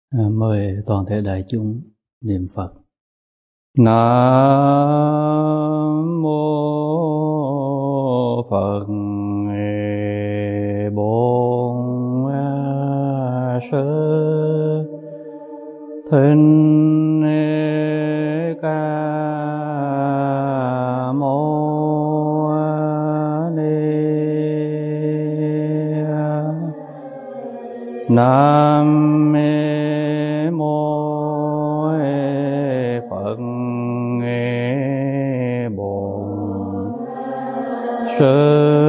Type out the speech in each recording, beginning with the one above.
Mời toàn thể đại chúng niệm Phật. Nam mô Phật Bổn Sư Thích Ca Mâu Ni. Nam mô Phật Bổn Sư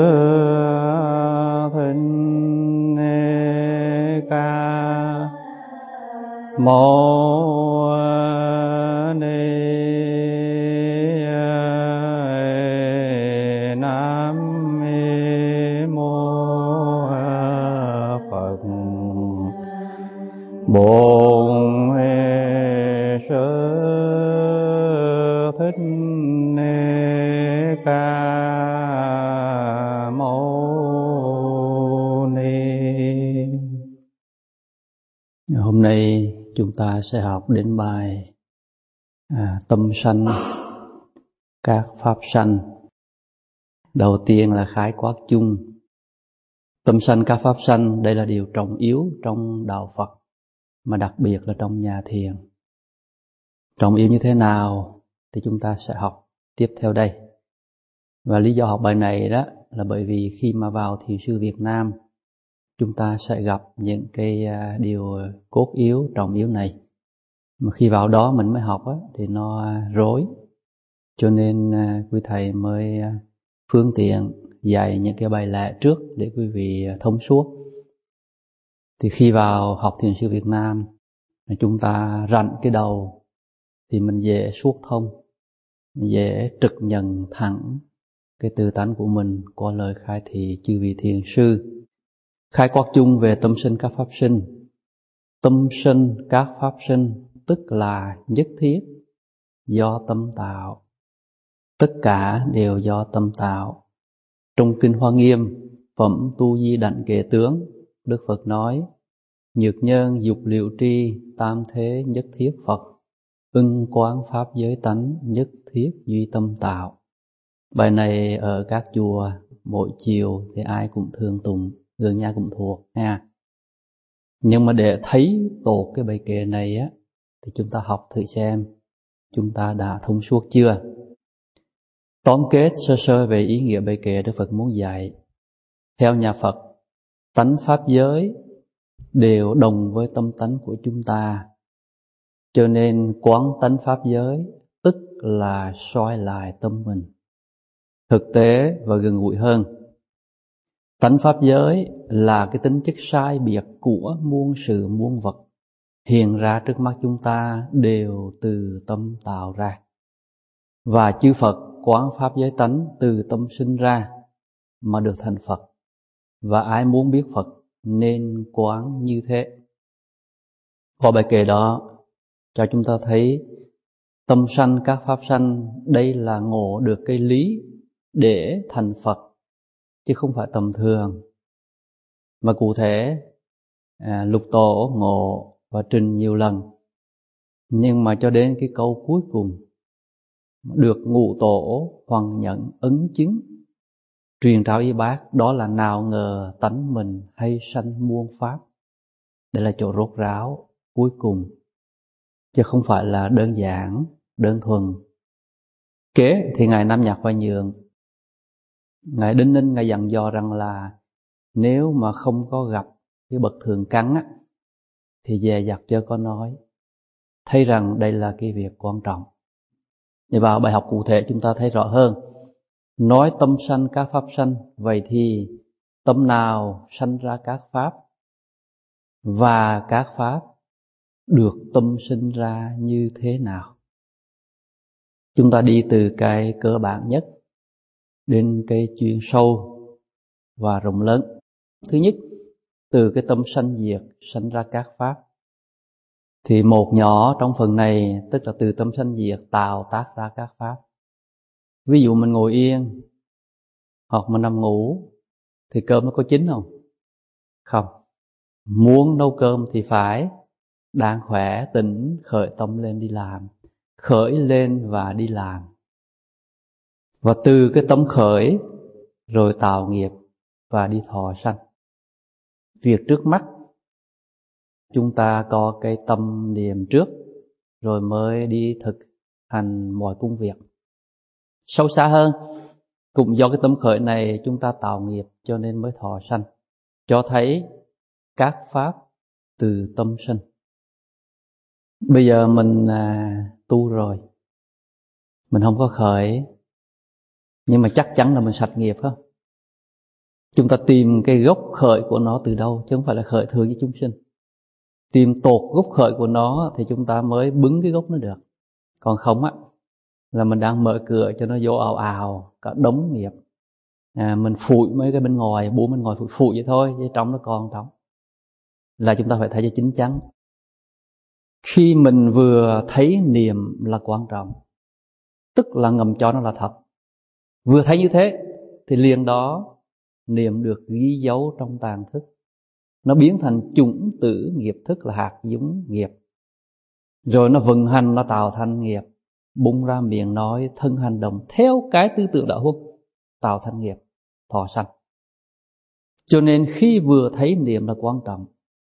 Thích Ca Mâu Ni. Nam mô Phật Bổn Sư Thích Ca Mâu Ni. Hôm nay chúng ta sẽ học đến bài tâm sanh các pháp sanh. Đầu tiên là khái quát chung. Tâm sanh các pháp sanh, đây là điều trọng yếu trong đạo Phật, mà đặc biệt là trong nhà thiền. Trọng yếu như thế nào thì chúng ta sẽ học tiếp theo đây. Và lý do học bài này đó là bởi vì khi mà vào thiền sư Việt Nam, chúng ta sẽ gặp những cái điều cốt yếu, trọng yếu này. Mà khi vào đó mình mới học thì nó rối. Cho nên quý thầy mới phương tiện dạy những cái bài lẽ trước để quý vị thông suốt. Thì khi vào học thiền sư Việt Nam, chúng ta rặn cái đầu thì mình dễ suốt thông, dễ trực nhận thẳng cái tư tánh của mình qua lời khai thị chư vị thiền sư. Khái quát chung về tâm sinh các pháp sinh. Tâm sinh các pháp sinh tức là nhất thiết do tâm tạo. Tất cả đều do tâm tạo. Trong Kinh Hoa Nghiêm, Phẩm Tu Di Đảnh Kệ Tướng, Đức Phật nói: nhược nhân dục liệu tri, tam thế nhất thiết Phật, ưng quán pháp giới tánh, nhất thiết duy tâm tạo. Bài này ở các chùa mỗi chiều thì ai cũng thường tụng, gần nhà cũng thuộc ha. Nhưng mà để thấy tột cái bài kệ này thì chúng ta học thử xem chúng ta đã thông suốt chưa. Tóm kết sơ sơ về ý nghĩa bài kệ Đức Phật muốn dạy. Theo nhà Phật, tánh pháp giới đều đồng với tâm tánh của chúng ta, cho nên quán tánh pháp giới tức là soi lại tâm mình. Thực tế và gần gũi hơn, tánh pháp giới là cái tính chất sai biệt của muôn sự muôn vật hiện ra trước mắt chúng ta đều từ tâm tạo ra. Và chư Phật quán pháp giới tánh từ tâm sinh ra mà được thành Phật. Và ai muốn biết Phật nên quán như thế. Qua bài kệ đó cho chúng ta thấy tâm sanh các pháp sanh, đây là ngộ được cái lý để thành Phật, chứ không phải tầm thường. Mà cụ thể Lục Tổ ngộ và trình nhiều lần, nhưng mà cho đến cái câu cuối cùng được Ngũ Tổ Hoằng Nhẫn ấn chứng truyền trao y bác, đó là nào ngờ tánh mình hay sanh muôn pháp. Đây là chỗ rốt ráo cuối cùng, chứ không phải là đơn giản, đơn thuần. Kế thì Ngài Nam Nhạc Hoa Nhượng, Ngài Đinh Ninh, Ngài dặn dò rằng là nếu mà không có gặp cái bậc thượng căn thì dè dặt chớ có nói. Thấy rằng đây là cái việc quan trọng. Và vào bài học cụ thể chúng ta thấy rõ hơn. Nói tâm sanh các pháp sanh, vậy thì tâm nào sanh ra các pháp, và các pháp được tâm sinh ra như thế nào? Chúng ta đi từ cái cơ bản nhất đến cái chuyên sâu và rộng lớn. Thứ nhất, từ cái tâm sanh diệt sanh ra các pháp. Thì một nhỏ trong phần này, tức là từ tâm sanh diệt tạo tác ra các pháp. Ví dụ mình ngồi yên hoặc mình nằm ngủ thì cơm nó có chín không? Không. Muốn nấu cơm thì phải đang khỏe tỉnh khởi tâm lên đi làm, khởi lên và đi làm. Và từ cái tâm khởi rồi tạo nghiệp và đi thọ sanh. Việc trước mắt chúng ta có cái tâm niệm trước rồi mới đi thực hành mọi công việc. Sâu xa hơn, cũng do cái tâm khởi này chúng ta tạo nghiệp cho nên mới thọ sanh. Cho thấy các pháp từ tâm sinh. Bây giờ mình tu rồi, mình không có khởi, nhưng mà chắc chắn là mình sạch nghiệp không? Chúng ta tìm cái gốc khởi của nó từ đâu, chứ không phải là khởi thường với chúng sinh. Tìm tột gốc khởi của nó thì chúng ta mới bứng cái gốc nó được. Còn không á, là mình đang mở cửa cho nó vô ào ào cả đống nghiệp. Mình phủi mấy cái bên ngoài, búa bên ngoài phủi vậy thôi, chứ trong nó còn trống. Là chúng ta phải thấy cho chín chắn. Khi mình vừa thấy niệm là quan trọng, tức là ngầm cho nó là thật. Vừa thấy như thế thì liền đó niệm được ghi dấu trong tàng thức. Nó biến thành chủng tử nghiệp thức là hạt giống nghiệp. Rồi nó vận hành, nó tạo thành nghiệp. Bung ra miệng nói, thân hành động theo cái tư tưởng đạo huân, tạo thành nghiệp, thọ sanh. Cho nên khi vừa thấy niệm là quan trọng,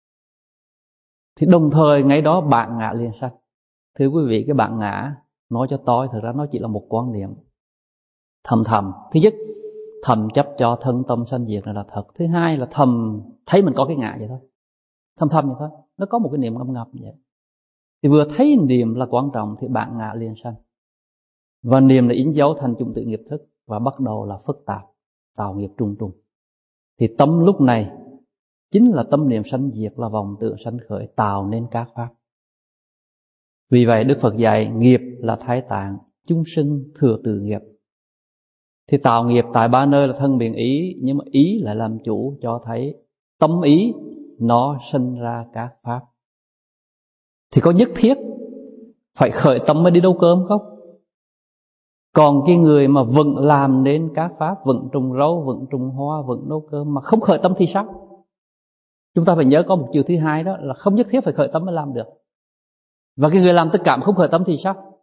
thì đồng thời ngay đó bạn ngã liền sanh. Thưa quý vị, cái bạn ngã nói cho tôi, thực ra nó chỉ là một quan niệm thầm thầm. Thứ nhất, thầm chấp cho thân tâm sanh diệt này là thật. Thứ hai là thầm thấy mình có cái ngã vậy thôi, thầm thầm vậy thôi. Nó có một cái niệm ngầm ngập vậy. Thì vừa thấy niệm là quan trọng thì bạn ngã liền sanh. Và niệm là in dấu thành chủng tử nghiệp thức, và bắt đầu là phức tạp, tạo nghiệp trùng trùng. Thì tâm lúc này chính là tâm niệm sanh diệt, là vọng tưởng sanh khởi, tạo nên các pháp. Vì vậy Đức Phật dạy nghiệp là thái tạng, chúng sinh thừa từ nghiệp. Thì tạo nghiệp tại ba nơi là thân miệng ý, nhưng mà ý lại làm chủ, cho thấy tâm ý nó sinh ra các pháp. Thì có nhất thiết phải khởi tâm mới đi đâu cơm không? Còn cái người mà vẫn làm nên các pháp, vẫn trồng rau, vẫn trồng hoa, vẫn nấu cơm mà không khởi tâm thì sao? Chúng ta phải nhớ có một chữ thứ hai, đó là không nhất thiết phải khởi tâm mới làm được. Và cái người làm tất cả mà không khởi tâm thì sao?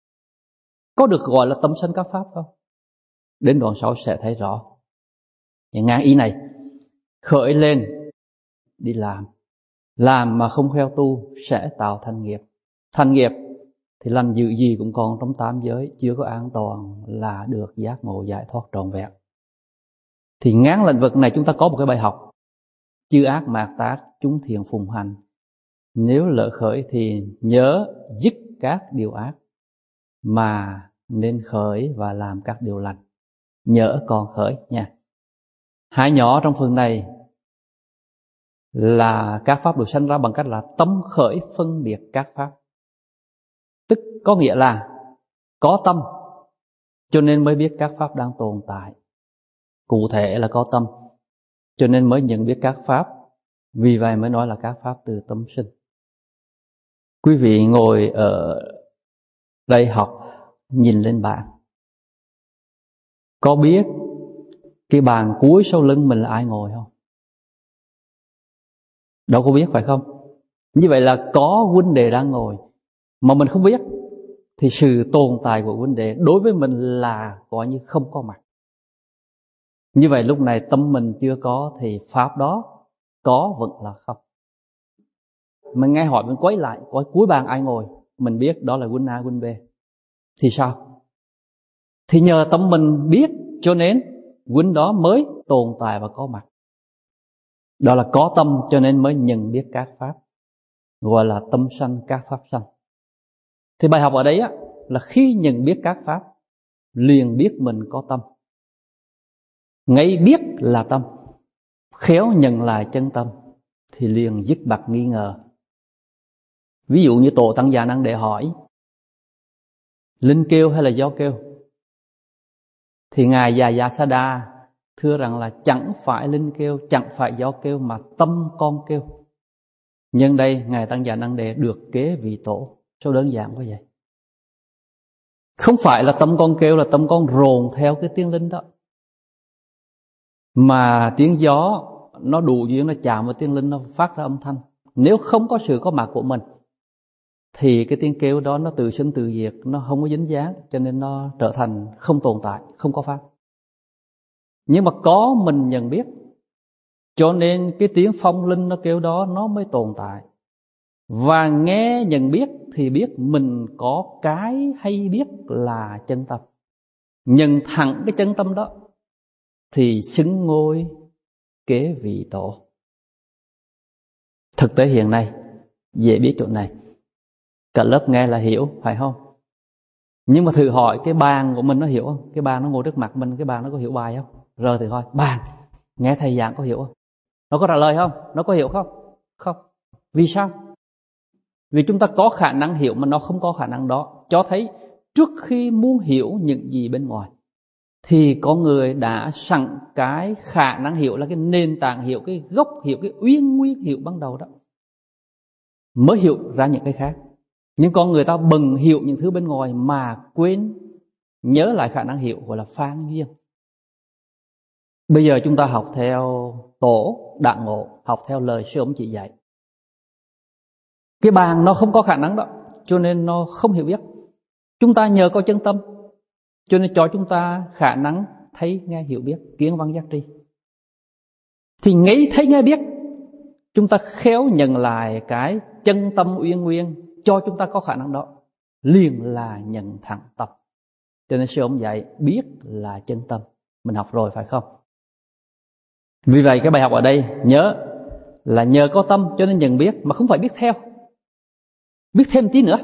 Có được gọi là tâm sanh các pháp không? Đến đoạn sau sẽ thấy rõ. Ngang ý này, khởi lên đi làm mà không theo tu sẽ tạo thành nghiệp. Thành nghiệp thì lành dữ gì cũng còn trong tám giới, chưa có an toàn là được giác ngộ giải thoát trọn vẹn. Thì ngán lĩnh vực này chúng ta có một cái bài học: chư ác mạt tác, chúng thiện phùng hành. Nếu lỡ khởi thì nhớ dứt các điều ác mà nên khởi và làm các điều lành. Nhớ còn khởi nha. Hai nhỏ trong phần này là các pháp được sanh ra bằng cách là tâm khởi phân biệt các pháp. Tức có nghĩa là có tâm cho nên mới biết các pháp đang tồn tại. Cụ thể là có tâm cho nên mới nhận biết các pháp. Vì vậy mới nói là các pháp từ tâm sinh. Quý vị ngồi ở đây học, nhìn lên bảng, có biết cái bàn cuối sau lưng mình là ai ngồi không? Đâu có biết, phải không? Như vậy là có huynh đệ đang ngồi mà mình không biết, thì sự tồn tại của huynh đệ đối với mình là gọi như không có mặt. Như vậy lúc này tâm mình chưa có thì pháp đó có vẫn là không. Mình nghe hỏi, mình quay lại, coi cuối bàn ai ngồi, mình biết đó là huynh A, huynh B. Thì sao? Thì nhờ tâm mình biết cho nên huynh đó mới tồn tại và có mặt. Đó là có tâm cho nên mới nhận biết các pháp, gọi là tâm sanh các pháp sanh. Thì bài học ở đấy á, là khi nhận biết các pháp liền biết mình có tâm. Ngay biết là tâm, khéo nhận lại chân tâm thì liền dứt bặt nghi ngờ. Ví dụ như Tổ Tăng Già Năng Đệ hỏi linh kêu hay là gió kêu, thì Ngài Già Già Sa Đa thưa rằng là chẳng phải linh kêu, chẳng phải gió kêu, mà tâm con kêu. Nhân đây Ngài Tăng Già Năng Đệ được kế vị tổ. Số đơn giản quá vậy. Không phải là tâm con kêu, là tâm con rồn theo cái tiếng linh đó. Mà tiếng gió nó đủ duyên, nó chạm vào tiếng linh, nó phát ra âm thanh. Nếu không có sự có mặt của mình thì cái tiếng kêu đó nó tự sinh tự diệt, nó không có dính dáng, cho nên nó trở thành không tồn tại, không có pháp. Nhưng mà có mình nhận biết, cho nên cái tiếng phong linh nó kêu đó nó mới tồn tại. Và nghe nhận biết thì biết mình có cái hay biết là chân tâm. Nhận thẳng cái chân tâm đó thì xứng ngôi kế vị tổ. Thực tế hiện nay dễ biết chỗ này, cả lớp nghe là hiểu, phải không? Nhưng mà thử hỏi cái bàn của mình nó hiểu không? Cái bàn nó ngồi trước mặt mình, cái bàn nó có hiểu bài không? Rồi thì hỏi, bàn, nghe thầy giảng có hiểu không? Nó có trả lời không? Nó có hiểu không? Không. Vì sao? Vì chúng ta có khả năng hiểu mà nó không có khả năng đó. Cho thấy trước khi muốn hiểu những gì bên ngoài thì có người đã sẵn cái khả năng hiểu, là cái nền tảng hiểu, cái gốc hiểu, cái uyên nguyên hiểu ban đầu đó, mới hiểu ra những cái khác. Nhưng con người ta bừng hiểu những thứ bên ngoài mà quên nhớ lại khả năng hiểu, gọi là phan duyên. Bây giờ chúng ta học theo tổ Đặng Ngộ, học theo lời sư ông chỉ dạy. Cái bàn nó không có khả năng đó, cho nên nó không hiểu biết. Chúng ta nhờ có chân tâm, cho nên cho chúng ta khả năng thấy nghe hiểu biết, kiến văn giác tri. Thì nghĩ thấy nghe biết, chúng ta khéo nhận lại cái chân tâm uyên nguyên, cho chúng ta có khả năng đó, liền là nhận thẳng tâm. Cho nên sư ông dạy biết là chân tâm. Mình học rồi phải không? Vì vậy cái bài học ở đây nhớ là nhờ có tâm cho nên nhận biết, mà không phải biết theo. Biết thêm tí nữa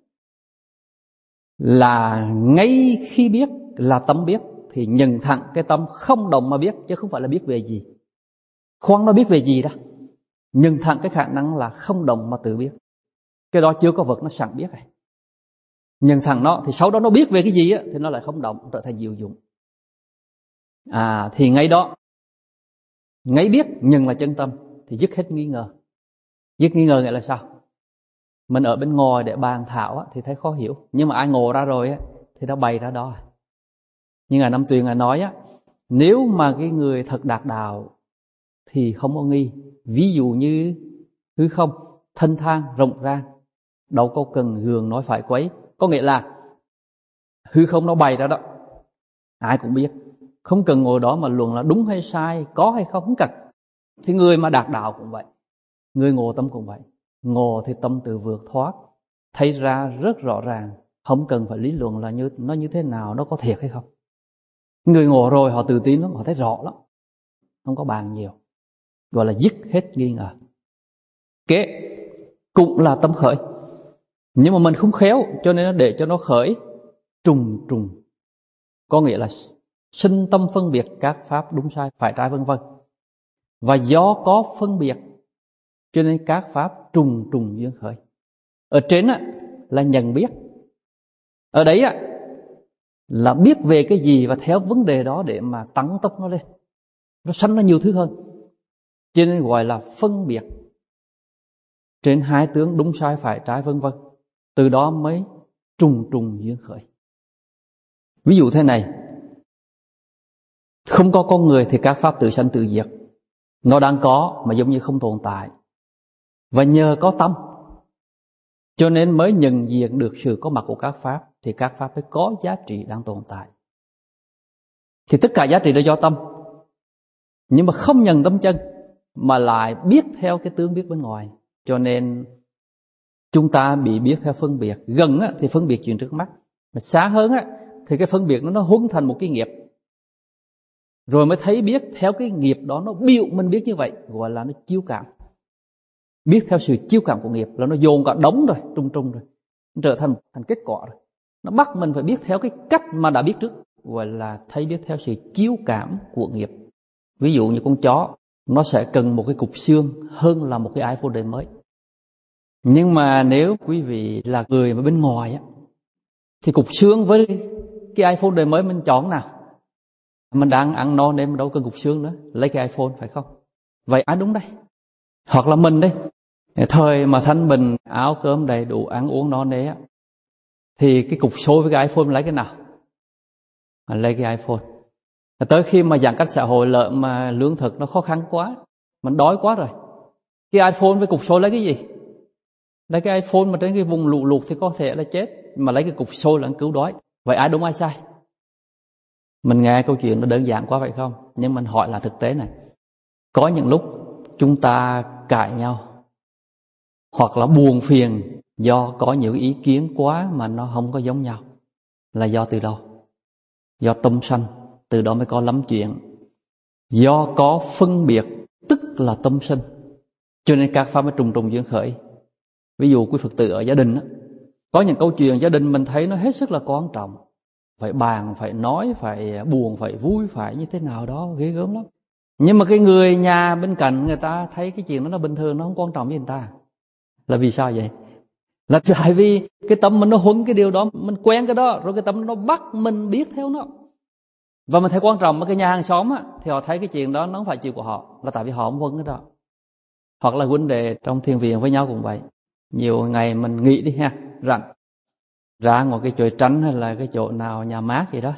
là ngay khi biết là tâm biết thì nhận thẳng cái tâm không động mà biết, chứ không phải là biết về gì. Khoan nó biết về gì đó, nhận thẳng cái khả năng là không động mà tự biết. Cái đó chưa có vật nó sẵn biết này. Nhận thẳng nó thì sau đó nó biết về cái gì á, thì nó lại không động, trở thành diệu dụng. Thì ngay đó, ngay biết nhận là chân tâm thì dứt hết nghi ngờ. Dứt nghi ngờ nghĩa là sao? Mình ở bên ngoài để bàn thảo á, thì thấy khó hiểu, nhưng mà ai ngộ ra rồi á, thì nó bày ra đó. Nhưng Ngài Năm Tuyền Ngài nói á, nếu mà cái người thật đạt đạo thì không có nghi. Ví dụ như hư không, thanh thang, rộng ra, đâu có cần gường nói phải quấy. Có nghĩa là hư không nó bày ra đó, ai cũng biết, không cần ngồi đó mà luận là đúng hay sai, có hay không, không cần. Thì người mà đạt đạo cũng vậy, người ngộ tâm cũng vậy. Ngộ thì tâm tự vượt thoát, thấy ra rất rõ ràng, không cần phải lý luận là nó như thế nào, nó có thiệt hay không. Người ngộ rồi họ tự tin lắm, họ thấy rõ lắm, không có bàn nhiều, gọi là dứt hết nghi ngờ. Kế cũng là tâm khởi, nhưng mà mình không khéo, cho nên để cho nó khởi trùng trùng, có nghĩa là sinh tâm phân biệt các pháp đúng sai, phải trái vân vân. Và do có phân biệt cho nên các pháp trùng trùng duyên khởi. Ở trên á là nhận biết, ở đấy á là biết về cái gì và theo vấn đề đó để mà tăng tốc nó lên, nó sanh nó nhiều thứ hơn, cho nên gọi là phân biệt trên hai tướng đúng sai phải trái vân vân. Từ đó mới trùng trùng duyên khởi. Ví dụ thế này, không có con người thì các pháp tự sanh tự diệt, nó đang có mà giống như không tồn tại. Và nhờ có tâm cho nên mới nhận diện được sự có mặt của các pháp, thì các pháp mới có giá trị đang tồn tại. Thì tất cả giá trị là do tâm, nhưng mà không nhận tâm chân mà lại biết theo cái tướng biết bên ngoài, cho nên chúng ta bị biết theo phân biệt. Gần á, thì phân biệt chuyện trước mắt, mà xa hơn á, thì cái phân biệt nó huấn thành một cái nghiệp, rồi mới thấy biết theo cái nghiệp đó, nó biểu mình biết như vậy, gọi là nó chiêu cảm. Biết theo sự chiêu cảm của nghiệp là nó dồn cả đống rồi, trung trung rồi, nó trở thành kết quả rồi. Nó bắt mình phải biết theo cái cách mà đã biết trước, gọi là thấy biết theo sự chiêu cảm của nghiệp. Ví dụ như con chó, nó sẽ cần một cái cục xương hơn là một cái iPhone đời mới. Nhưng mà nếu quý vị là người mà bên ngoài á, thì cục xương với cái iPhone đời mới mình chọn nào? Mình đang ăn no nên mình đâu cần cục xương nữa, lấy cái iPhone, phải không? Vậy ai đúng đây? Hoặc là mình đây, thời mà thanh bình, áo cơm đầy đủ, ăn uống no nê á, thì cái cục xôi với cái iPhone mình lấy cái nào? Mình lấy cái iPhone. Tới khi mà giãn cách xã hội lợn mà lương thực nó khó khăn quá, mình đói quá rồi, Cái iPhone với cục sôi lấy cái gì? Lấy cái iPhone mà trên cái vùng lũ lụt thì có thể là chết, mà lấy cái cục sôi là cứu đói. Vậy ai đúng ai sai? Mình nghe câu chuyện nó đơn giản quá vậy không? Nhưng mình hỏi là thực tế này. Có những lúc chúng ta cãi nhau hoặc là buồn phiền do có những ý kiến quá mà nó không có giống nhau. Là do từ đâu? Do tâm sanh, từ đó mới có lắm chuyện. Do có phân biệt, tức là tâm sinh. Cho nên các pháp mới trùng trùng duyên khởi. Ví dụ quý Phật tử ở gia đình đó, có những câu chuyện gia đình mình thấy nó hết sức là quan trọng. Phải bàn, phải nói, phải buồn, phải vui, phải như thế nào đó, ghê gớm lắm. Nhưng mà cái người nhà bên cạnh người ta thấy cái chuyện đó nó bình thường, nó không quan trọng với người ta. Là vì sao vậy? Là tại vì cái tâm mình nó huấn cái điều đó, mình quen cái đó, rồi cái tâm nó bắt mình biết theo nó. Và mình thấy quan trọng, mà cái nhà hàng xóm á, thì họ thấy cái chuyện đó nó không phải chuyện của họ, là tại vì họ không huấn cái đó. Hoặc là huynh đệ trong thiền viện với nhau cũng vậy. Nhiều ngày mình nghỉ đi ha, rảnh, ra ngồi cái chỗ tránh hay là cái chỗ nào nhà mát gì đó,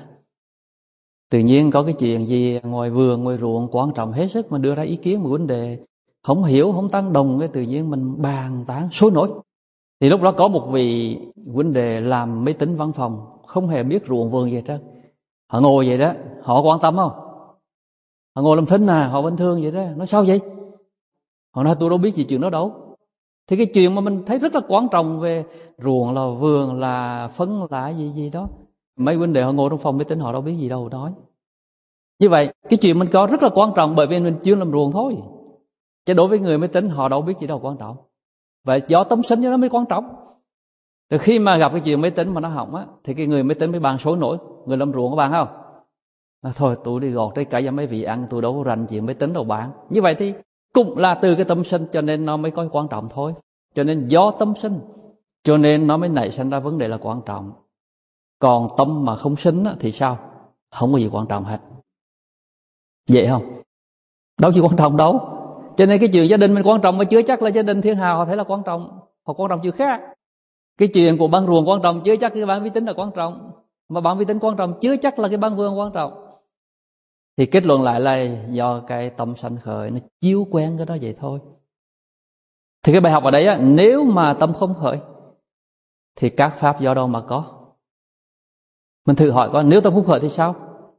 tự nhiên có cái chuyện gì ngoài vườn, ngoài ruộng quan trọng hết sức, mà đưa ra ý kiến mà huynh đệ không hiểu, không tán đồng, cái tự nhiên mình bàn tán sôi nổi. Thì lúc đó có một vị huynh đệ làm máy tính văn phòng, không hề biết ruộng vườn gì hết trơn. Họ ngồi vậy đó, họ quan tâm không? Họ ngồi làm thinh họ bình thường vậy đó. Nói sao vậy? Họ nói tôi đâu biết gì chuyện đó đâu. Thì cái chuyện mà mình thấy rất là quan trọng về ruộng là vườn là phân là gì đó, mấy huynh đệ họ ngồi trong phòng máy tính họ đâu biết gì đâu nói. Như vậy cái chuyện mình có rất là quan trọng, bởi vì mình chưa làm ruộng thôi. Chứ đối với người máy tính họ đâu biết gì đâu quan trọng. Vậy do tâm sinh cho nó mới quan trọng. Rồi khi mà gặp cái chuyện máy tính mà nó hỏng á, thì cái người máy tính mới bàn sôi nổi. Người làm ruộng có bàn không? Thôi tôi đi gọt trái cây cho mấy vị ăn, tôi đâu có rành chuyện máy tính đâu bạn. Như vậy thì cũng là từ cái tâm sinh, cho nên nó mới có quan trọng thôi. Cho nên do tâm sinh, cho nên nó mới nảy sinh ra vấn đề là quan trọng. Còn tâm mà không sinh á, thì sao? Không có gì quan trọng hết. Vậy không? Đâu chỉ quan trọng đâu. Cho nên cái chuyện gia đình mình quan trọng mà chưa chắc là gia đình thiên hà họ thấy là quan trọng. Họ quan trọng chuyện khác. Cái chuyện của ban ruộng quan trọng chưa chắc cái ban vi tính là quan trọng. Mà ban vi tính quan trọng chưa chắc là cái ban vườn quan trọng. Thì kết luận lại là do cái tâm sanh khởi, nó chiếu quen cái đó vậy thôi. Thì cái bài học ở đây á, nếu mà tâm không khởi thì các pháp do đâu mà có? Mình thử hỏi coi, nếu tâm không khởi thì sao?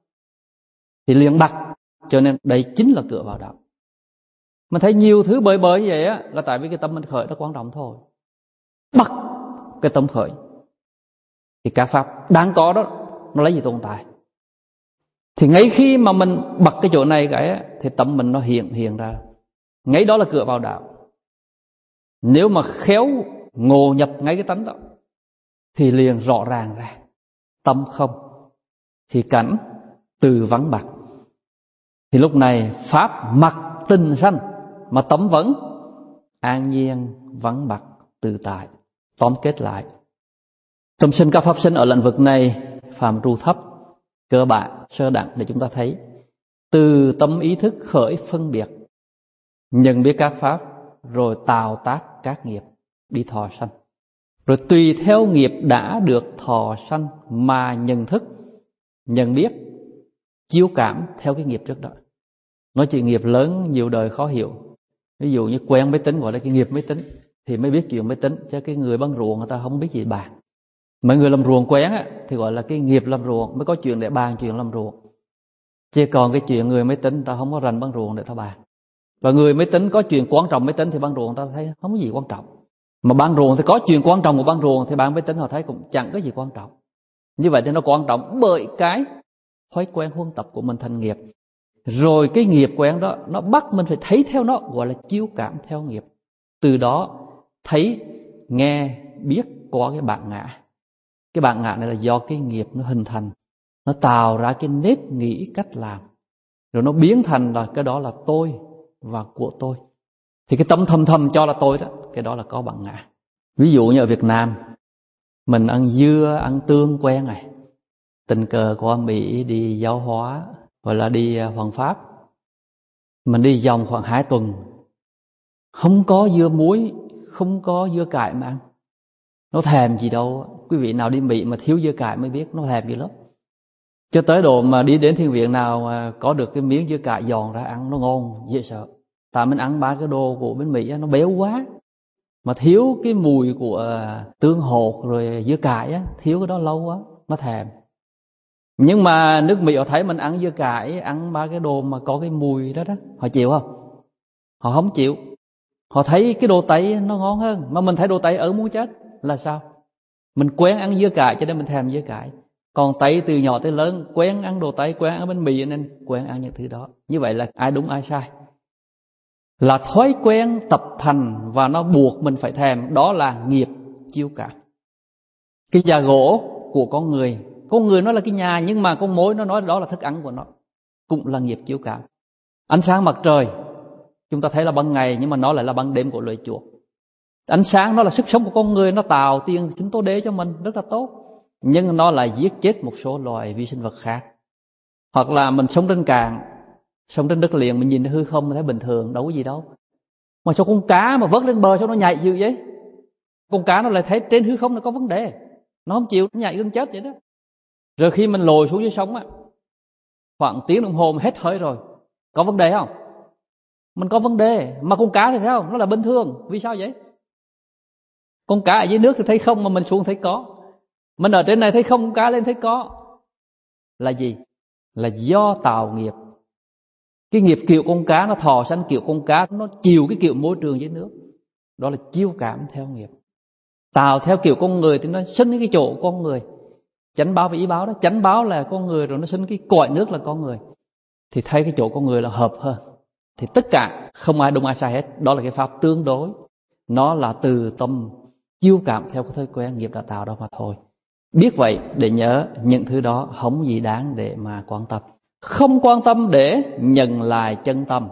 Thì liền bặt. Cho nên đây chính là cửa vào đạo. Mình thấy nhiều thứ bơi như vậy á, là tại vì cái tâm mình khởi nó quan trọng thôi. Bắt cái tâm khởi thì các pháp đáng có đó nó lấy gì tồn tại. Thì ngay khi mà mình bật cái chỗ này cái á, thì tâm mình nó hiện ra. Ngay đó là cửa vào đạo. Nếu mà khéo ngộ nhập ngay cái tánh đó thì liền rõ ràng ra. Tâm không thì cảnh từ vắng bặt. Thì lúc này pháp mặc tình sanh, mà tâm vẫn an nhiên vắng bặt tự tại. Tóm kết lại, tâm sinh các pháp sinh ở lĩnh vực này phạm trù thấp, cơ bản, sơ đẳng để chúng ta thấy. Từ tâm ý thức khởi phân biệt, nhận biết các pháp, rồi tạo tác các nghiệp đi thọ sanh. Rồi tùy theo nghiệp đã được thọ sanh mà nhận thức, nhận biết, chiếu cảm theo cái nghiệp trước đó. Nói chuyện nghiệp lớn nhiều đời khó hiểu. Ví dụ như quen máy tính gọi là cái nghiệp máy tính thì mới biết chuyện máy tính, chứ cái người băng ruộng người ta không biết gì bàn. Mấy người làm ruộng quen á, thì gọi là cái nghiệp làm ruộng, mới có chuyện để bàn chuyện làm ruộng. Chứ còn cái chuyện người máy tính người ta không có rành băng ruộng để ta bàn. Và người máy tính có chuyện quan trọng máy tính thì băng ruộng ta thấy không có gì quan trọng. Mà băng ruộng thì có chuyện quan trọng của băng ruộng thì bạn máy tính họ thấy cũng chẳng có gì quan trọng. Như vậy thì nó quan trọng bởi cái thói quen huân tập của mình thành nghiệp. Rồi cái nghiệp quen đó nó bắt mình phải thấy theo nó, gọi là chiếu cảm theo nghiệp. Từ đó thấy, nghe, biết có cái bản ngã. Cái bản ngã này là do cái nghiệp nó hình thành, nó tạo ra cái nếp nghĩ cách làm, rồi nó biến thành là cái đó là tôi và của tôi. Thì cái tâm thầm thầm cho là tôi đó, cái đó là có bản ngã. Ví dụ như ở Việt Nam, mình ăn dưa, ăn tương quen rồi, tình cờ qua Mỹ đi giáo hóa, gọi là đi Hoàng Pháp. Mình đi vòng khoảng 2 tuần, không có dưa muối, không có dưa cải mà ăn. Nó thèm gì đâu. Quý vị nào đi Mỹ mà thiếu dưa cải mới biết nó thèm gì lắm. Cho tới độ mà đi đến thiền viện nào mà có được cái miếng dưa cải giòn ra ăn nó ngon dễ sợ. Tại mình ăn ba cái đồ của bên Mỹ nó béo quá, mà thiếu cái mùi của tương hột rồi dưa cải á, thiếu cái đó lâu quá nó thèm. Nhưng mà nước Mỹ họ thấy mình ăn dưa cải, ăn ba cái đồ mà có cái mùi đó đó, họ chịu không? Họ không chịu. Họ thấy cái đồ Tây nó ngon hơn. Mà mình thấy đồ Tây ở muốn chết là sao? Mình quen ăn dưa cải cho nên mình thèm dưa cải. Còn Tây từ nhỏ tới lớn quen ăn đồ Tây, quen ăn bánh mì nên quen ăn những thứ đó. Như vậy là ai đúng ai sai? Là thói quen tập thành và nó buộc mình phải thèm. Đó là nghiệp chiêu cảm. Cái nhà gỗ của con người nó là cái nhà, nhưng mà con mối nó nói đó là thức ăn của nó, cũng là nghiệp chiêu cảm. Ánh sáng mặt trời chúng ta thấy là ban ngày, nhưng mà nó lại là ban đêm của loài chuột. Ánh sáng nó là sức sống của con người, nó tạo tiền sinh tố đế cho mình rất là tốt, nhưng nó lại giết chết một số loài vi sinh vật khác. Hoặc là mình sống trên cạn, sống trên đất liền, mình nhìn hư không mình thấy bình thường, đâu có gì đâu. Mà sao con cá mà vớt lên bờ sao nó nhảy dữ vậy? Con cá nó lại thấy trên hư không nó có vấn đề, nó không chịu, nó nhảy gần chết vậy đó. Rồi khi mình lồi xuống dưới sông á, khoảng tiếng đồng hồ mà hết hơi rồi, có vấn đề không? Mình có vấn đề. Mà con cá thì sao? Nó là bình thường. Vì sao vậy? Con cá ở dưới nước thì thấy không, mà mình xuống thấy có. Mình ở trên này thấy không, con cá lên thấy có. Là gì? Là do tạo nghiệp. Cái nghiệp kiểu con cá nó thò sanh kiểu con cá, nó chiều cái kiểu môi trường dưới nước. Đó là chiêu cảm theo nghiệp. Tạo theo kiểu con người thì nó sinh cái chỗ con người. Chánh báo và ý báo đó. Chánh báo là con người, rồi nó sinh cái cõi nước là con người. Thì thấy cái chỗ con người là hợp hơn. Thì tất cả không ai đúng ai sai hết. Đó là cái pháp tương đối. Nó là từ tâm chiêu cảm theo cái thói quen nghiệp đã tạo đó mà thôi. Biết vậy để nhớ những thứ đó không gì đáng để mà quan tâm. Không quan tâm để nhận lại chân tâm.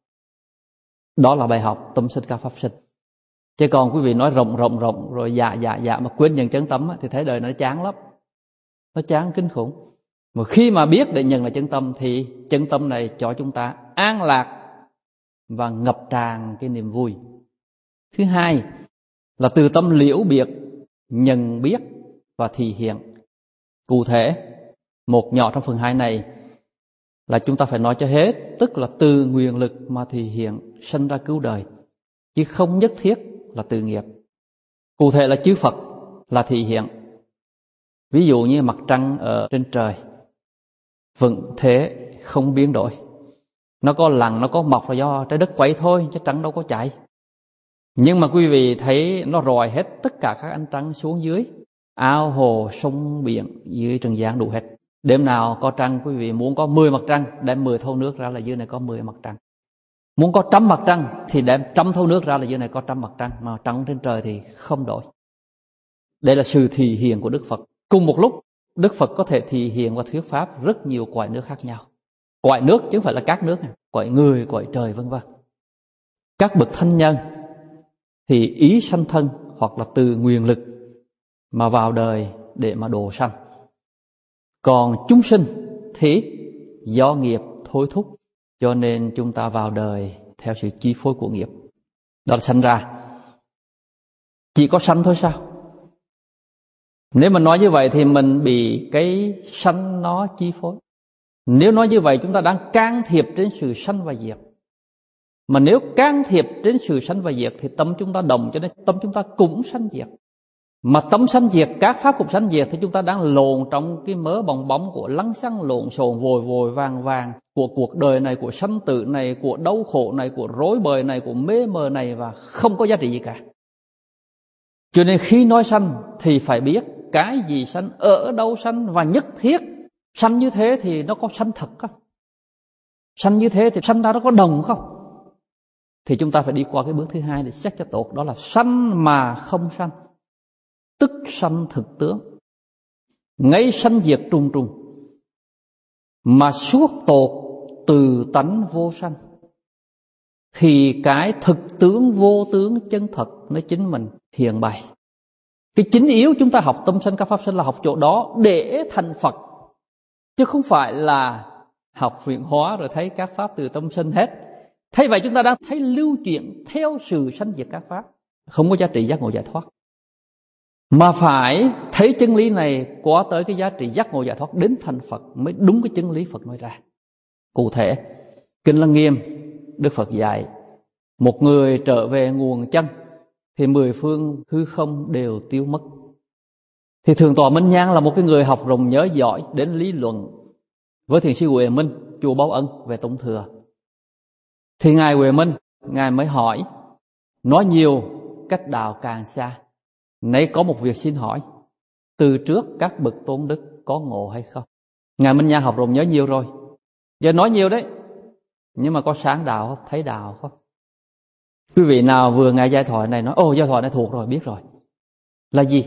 Đó là bài học tâm sinh các pháp sinh. Chứ còn quý vị nói rộng rồi dạ mà quên nhận chân tâm thì thấy đời nó chán lắm. Nó chán kinh khủng. Mà khi mà biết để nhận lại chân tâm thì chân tâm này cho chúng ta an lạc và ngập tràn cái niềm vui. Thứ hai là từ tâm liễu biệt, nhận biết và thị hiện. Cụ thể, một nhỏ trong phần 2 này là chúng ta phải nói cho hết, tức là từ nguyện lực mà thị hiện sinh ra cứu đời, chứ không nhất thiết là từ nghiệp. Cụ thể là chư Phật là thị hiện. Ví dụ như mặt trăng ở trên trời vẫn thế, không biến đổi. Nó có lặn, nó có mọc là do trái đất quay thôi, chứ trăng đâu có chạy. Nhưng mà quý vị thấy nó rọi hết tất cả các ánh trăng xuống dưới ao hồ, sông biển, dưới trần gian đủ hết. Đêm nào có trăng, quý vị muốn có 10 mặt trăng, đem 10 thau nước ra là dưới này có 10 mặt trăng. Muốn có 100 mặt trăng thì đem 100 thau nước ra là dưới này có 100 mặt trăng. Mà trăng trên trời thì không đổi. Đây là sự thị hiện của Đức Phật. Cùng một lúc, Đức Phật có thể thị hiện và thuyết pháp rất nhiều cõi nước khác nhau. Cõi nước chứ không phải là các nước, cõi người, cõi trời vân vân. Các bậc thánh nhân thì ý sanh thân hoặc là từ nguyện lực mà vào đời để mà độ sanh. Còn chúng sinh thì do nghiệp thôi thúc, cho nên chúng ta vào đời theo sự chi phối của nghiệp. Đó là sanh ra. Chỉ có sanh thôi sao? Nếu mà nói như vậy thì mình bị cái sanh nó chi phối. Nếu nói như vậy chúng ta đang can thiệp đến sự sanh và diệt. Mà nếu can thiệp đến sự sanh và diệt thì tâm chúng ta đồng, cho nên tâm chúng ta cũng sanh diệt. Mà tâm sanh diệt, các pháp cũng sanh diệt, thì chúng ta đang lồn trong cái mớ bong bóng của lăng xăng lộn xộn vội vội vàng của cuộc đời này, của sanh tử này, của đau khổ này, của rối bời này, của mê mờ này, và không có giá trị gì cả. Cho nên khi nói sanh thì phải biết cái gì sanh, ở đâu sanh, và nhất thiết sanh như thế thì nó có sanh thật không? Sanh như thế thì sanh ra nó có đồng không? Thì chúng ta phải đi qua cái bước thứ 2 để xét cho tốt. Đó là sanh mà không sanh, tức sanh thực tướng. Ngay sanh diệt trùng trùng mà suốt tột từ tánh vô sanh, thì cái thực tướng vô tướng chân thật nó chính mình hiện bày. Cái chính yếu chúng ta học tâm sanh các pháp sinh là học chỗ đó để thành Phật, chứ không phải là học viện hóa rồi thấy các pháp từ tâm sinh hết. Thay vậy chúng ta đang thấy lưu chuyển theo sự sanh diệt các pháp, không có giá trị giác ngộ giải thoát. Mà phải thấy chân lý này qua tới cái giá trị giác ngộ giải thoát đến thành Phật mới đúng cái chân lý Phật nói ra. Cụ thể, Kinh Lăng Nghiêm Đức Phật dạy Một người trở về nguồn chân thì mười phương hư không đều tiêu mất. Thì Thượng tọa Minh Nhan là một cái người học rộng nhớ giỏi đến lý luận với Thiền sư Huệ Minh, chùa Báo Ân về Tông Thừa. Thì Ngài Huệ Minh, Ngài mới hỏi, nói nhiều cách đạo càng xa. Nãy có một việc xin hỏi, từ trước các bậc tôn đức có ngộ hay không? Ngài Minh Nhan học rộng nhớ nhiều rồi, giờ nói nhiều đấy, nhưng mà có sáng đạo không? Thấy đạo không? Quý vị nào vừa nghe giai thoại này nói, giai thoại này thuộc rồi, biết rồi. Là gì?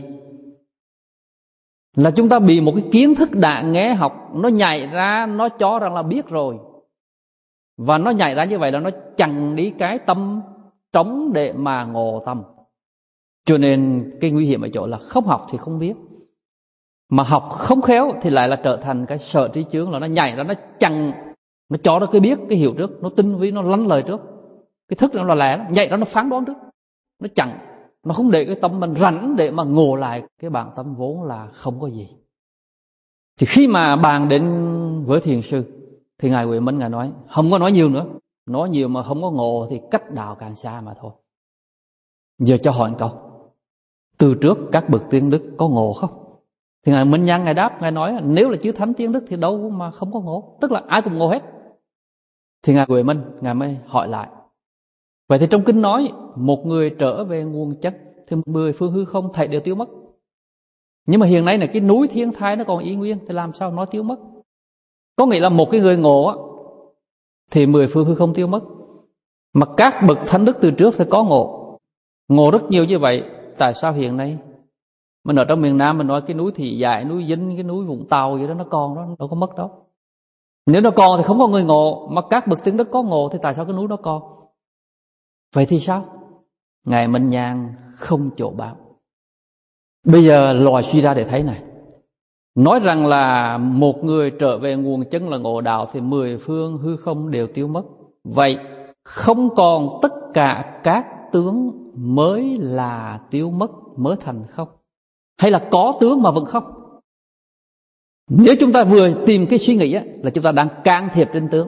Là chúng ta bị một cái kiến thức đã nghe học, nó nhảy ra, nó cho rằng là biết rồi. Và nó nhảy ra như vậy là nó chặn đi cái tâm trống để mà ngộ tâm. Cho nên cái nguy hiểm ở chỗ là không học thì không biết, mà học không khéo thì lại là trở thành cái sợ trí chướng, là nó nhảy ra, nó chặn, nó cho nó cái biết, cái hiểu trước, nó tinh vi, nó lánh lời trước. Cái thức nó là lẻ, nhảy ra nó phán đoán trước, nó chặn, nó không để cái tâm mình rảnh để mà ngộ lại cái bản tâm vốn là không có gì. Thì khi mà bàn đến với thiền sư thì Ngài Huệ Minh Ngài nói, không có nói nhiều nữa, nói nhiều mà không có ngộ thì cách đạo càng xa mà thôi. Giờ cho hỏi một câu, từ trước các bậc tiên đức có ngộ không? Thì Ngài Minh Nhan Ngài đáp, Ngài nói nếu là chư thánh tiên đức thì đâu mà không có ngộ, tức là ai cũng ngộ hết. Thì Ngài Huệ Minh Ngài mới hỏi lại, vậy thì trong kinh nói một người trở về nguồn chất thì mười phương hư không thảy đều tiêu mất. Nhưng mà hiện nay là cái núi thiên thai nó còn y nguyên, thì làm sao nó tiêu mất? Có nghĩa là một cái người ngộ á, thì mười phương hư không tiêu mất. Mà các bậc thánh đức từ trước phải có ngộ, ngộ rất nhiều như vậy. Tại sao hiện nay mình ở trong miền Nam mình nói cái núi Thị Giải, núi Vinh, cái núi Vũng Tàu vậy đó nó còn đó, đâu có mất đâu. Nếu nó còn thì không có người ngộ, mà các bậc tiên đức có ngộ thì tại sao cái núi đó còn? Vậy thì sao? Ngài Minh Nhan không chỗ bảo. Bây giờ lòi suy ra để thấy này, nói rằng là một người trở về nguồn chân là ngộ đạo thì mười phương hư không đều tiêu mất. Vậy không còn tất cả các tướng mới là tiêu mất, mới thành không? Hay là có tướng mà vẫn không? Nếu chúng ta vừa tìm cái suy nghĩ á, là chúng ta đang can thiệp trên tướng.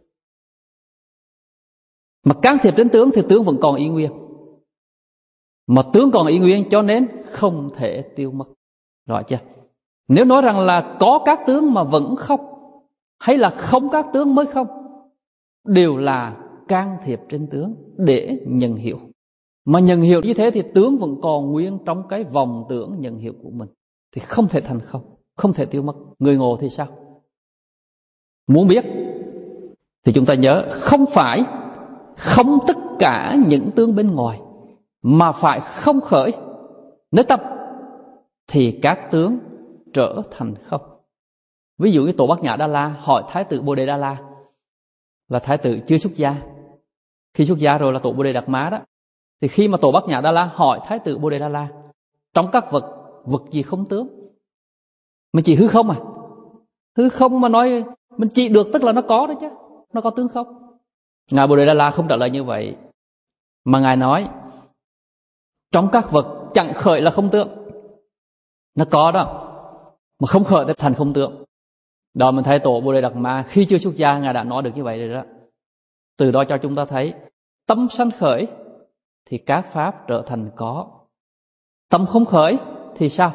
Mà can thiệp trên tướng thì tướng vẫn còn y nguyên. Mà tướng còn y nguyên cho nên không thể tiêu mất. Rõ chưa? Nếu nói rằng là có các tướng mà vẫn không, hay là không các tướng mới không, đều là can thiệp trên tướng để nhận hiệu. Mà nhận hiệu như thế thì tướng vẫn còn nguyên trong cái vòng tưởng nhận hiệu của mình, thì không thể thành không, không thể tiêu mất. Người ngộ thì sao? Muốn biết thì chúng ta nhớ, không phải không tất cả những tướng bên ngoài, mà phải không khởi nếu tâm thì các tướng trở thành không. Ví dụ như Tổ Bát Nhã Đa La hỏi Thái tử Bồ Đề Đa La, là Thái tử chưa xuất gia. Khi xuất gia rồi là Tổ Bồ Đề Đạt Má đó. Thì khi mà Tổ Bát Nhã Đa La hỏi Thái tử Bồ Đề Đa La, trong các vật gì không tướng? Mình chỉ hư không à? Hư không mà nói mình chỉ được tức là nó có đó chứ, nó có tướng không? Ngài Bồ Đề Đa La không trả lời như vậy, mà Ngài nói trong các vật chẳng khởi là không tướng. Nó có đó, mà không khởi thì thành không tướng. Đó mình thấy Tổ Bồ Đề Đạt Ma khi chưa xuất gia Ngài đã nói được như vậy rồi đó. Từ đó cho chúng ta thấy tâm sanh khởi thì các pháp trở thành có. Tâm không khởi thì sao?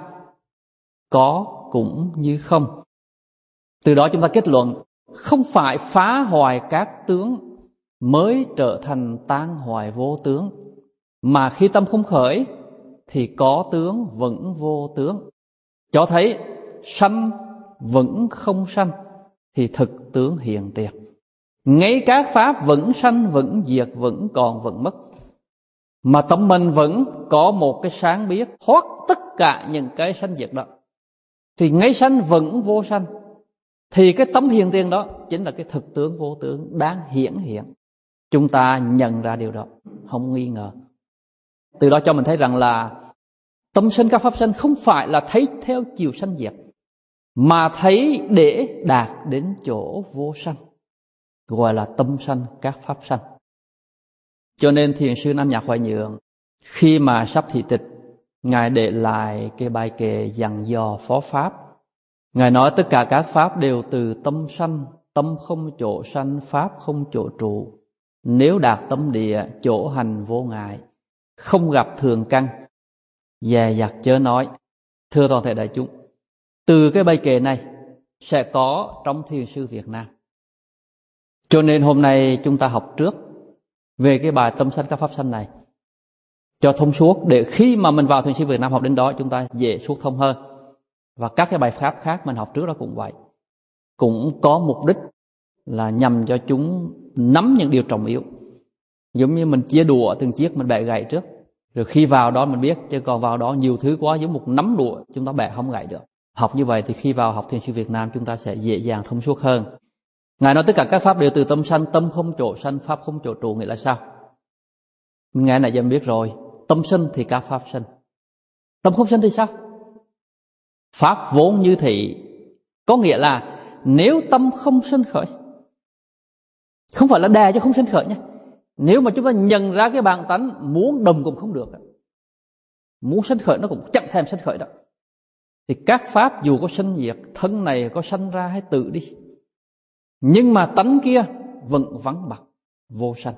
Có cũng như không. Từ đó chúng ta kết luận không phải phá hoại các tướng mới trở thành tan hoại vô tướng, mà khi tâm không khởi thì có tướng vẫn vô tướng. Cho thấy sanh vẫn không sanh thì thực tướng hiện tiền. Ngay các pháp vẫn sanh vẫn diệt, vẫn còn vẫn mất, mà tâm mình vẫn có một cái sáng biết thoát tất cả những cái sanh diệt đó, thì ngay sanh vẫn vô sanh, thì cái tấm hiện tiền đó chính là cái thực tướng vô tướng đang hiển hiện. Chúng ta nhận ra điều đó, không nghi ngờ. Từ đó cho mình thấy rằng là tâm sinh các pháp sanh không phải là thấy theo chiều sanh diệt, mà thấy để đạt đến chỗ vô sanh, gọi là tâm sanh các pháp sanh. Cho nên Thiền sư Nam Nhạc Hoài Nhượng khi mà sắp thị tịch, Ngài để lại cái bài kệ dặn dò phó pháp. Ngài nói tất cả các pháp đều từ tâm sanh, tâm không chỗ sanh, pháp không chỗ trụ. nếu đạt tâm địa, chỗ hành vô ngại, không gặp thường căn, dè dặt chớ nói. Thưa toàn thể đại chúng, từ cái bài kệ này sẽ có trong Thiền sư Việt Nam. Cho nên hôm nay chúng ta học trước về cái bài tâm sanh các pháp sanh này cho thông suốt, để khi mà mình vào Thiền sư Việt Nam học đến đó chúng ta dễ suốt thông hơn. Và các cái bài pháp khác mình học trước đó cũng vậy, cũng có mục đích là nhằm cho chúng nắm những điều trọng yếu. Giống như mình chia đũa từng chiếc, mình bẻ gãy trước, rồi khi vào đó mình biết, chứ còn vào đó nhiều thứ quá, giống một nắm đũa chúng ta bẻ không gãy được. Học như vậy thì khi vào học Thiền sư Việt Nam chúng ta sẽ dễ dàng thông suốt hơn. Ngài nói tất cả các pháp đều từ tâm sanh, tâm không chỗ sanh, pháp không chỗ trụ, nghĩa là sao? Mình nghe nãy giờ biết rồi, tâm sanh thì các pháp sanh, tâm không sanh thì sao? Pháp vốn như thị, có nghĩa là nếu tâm không sanh khởi, không phải là đè cho không sanh khởi nhé. Nếu mà chúng ta nhận ra cái bản tánh muốn đồng cũng không được, muốn sanh khởi nó cũng chẳng thèm sanh khởi đâu, thì các pháp dù có sanh diệt, thân này có sanh ra hay tự đi, nhưng mà tánh kia vẫn vắng bặt vô sanh,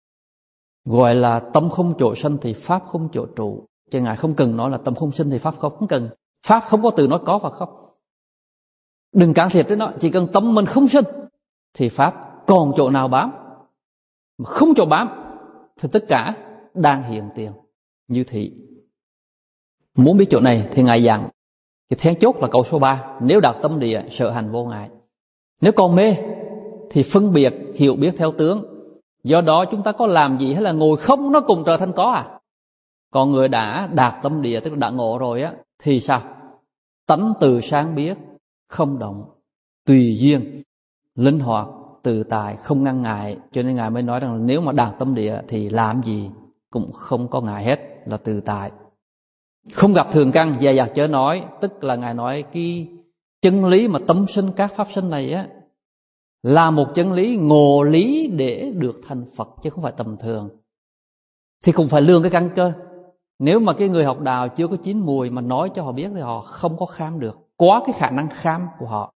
gọi là tâm không chỗ sanh thì pháp không chỗ trụ. Chứ Ngài không cần nói là tâm không sanh thì pháp không cần. Pháp không có từ nói có và không, đừng can thiệp đến nó. Chỉ cần tâm mình không sanh thì pháp còn chỗ nào bám, mà không chỗ bám thì tất cả đang hiện tiền như thị. Muốn biết chỗ này thì Ngài dặn cái then chốt là câu số 3, nếu đạt tâm địa, sở hành vô ngại. Nếu còn mê thì phân biệt hiểu biết theo tướng, do đó chúng ta có làm gì hay là ngồi không nó cũng trở thành có à. Còn người đã đạt tâm địa, tức là đã ngộ rồi á, thì sao? Tánh từ sáng biết, không động, tùy duyên, linh hoạt, tự tại, không ngăn ngại. Cho nên Ngài mới nói rằng là nếu mà đạt tâm địa thì làm gì cũng không có ngại hết, là tự tại. Không gặp thường căn, dè dặt chớ nói, tức là Ngài nói cái chân lý mà tâm sinh các pháp sinh này á, là một chân lý ngộ lý để được thành Phật, chứ không phải tầm thường. Thì cũng phải lường cái căn cơ. Nếu mà cái người học đạo chưa có chín mùi mà nói cho họ biết thì họ không có kham được. Quá cái khả năng kham của họ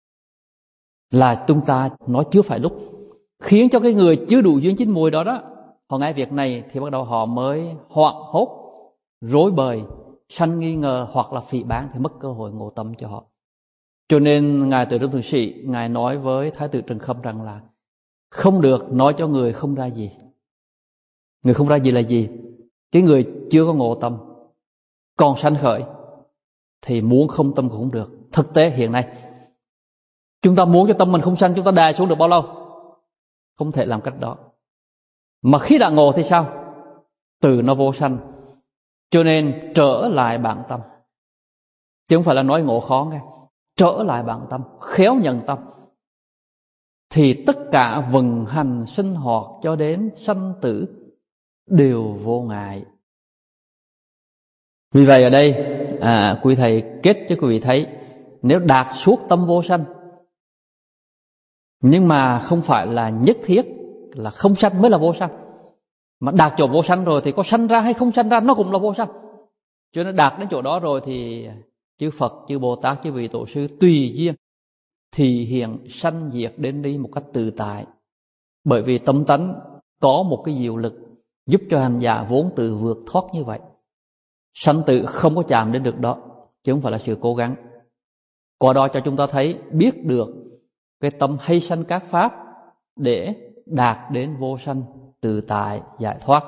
là chúng ta nói chưa phải lúc, khiến cho cái người chưa đủ duyên chín mùi đó đó, họ nghe việc này thì bắt đầu họ mới hoảng hốt, rối bời, sanh nghi ngờ hoặc là phỉ báng, thì mất cơ hội ngộ tâm cho họ. Cho nên Ngài Từ Trung Thượng Sĩ, Ngài nói với Thái tử Trần Khâm rằng là không được nói cho người không ra gì. Người không ra gì là gì? Cái người chưa có ngộ tâm, còn sanh khởi, thì muốn không tâm cũng không được. Thực tế hiện nay chúng ta muốn cho tâm mình không sanh, chúng ta đè xuống được bao lâu? Không thể làm cách đó. Mà khi đã ngộ thì sao? Từ nó vô sanh. Cho nên trở lại bản tâm, chứ không phải là nói ngộ khó nghe. Trở lại bản tâm, khéo nhận tâm, thì tất cả vận hành sinh hoạt cho đến sanh tử đều vô ngại. Vì vậy ở đây quý thầy kết cho quý vị thấy, nếu đạt suốt tâm vô sanh, nhưng mà không phải là nhất thiết là không sanh mới là vô sanh, mà đạt chỗ vô sanh rồi thì có sanh ra hay không sanh ra nó cũng là vô sanh. Cho nên đạt đến chỗ đó rồi thì chư Phật, chư Bồ Tát, chư vị tổ sư tùy duyên thì hiện sanh diệt đến đi một cách tự tại. Bởi vì tâm tánh có một cái diệu lực giúp cho hành giả vốn tự vượt thoát như vậy. Sanh tử không có chạm đến được đó, chứ không phải là sự cố gắng. Qua đó cho chúng ta thấy, biết được cái tâm hay sanh các pháp để đạt đến vô sanh, tự tại, giải thoát.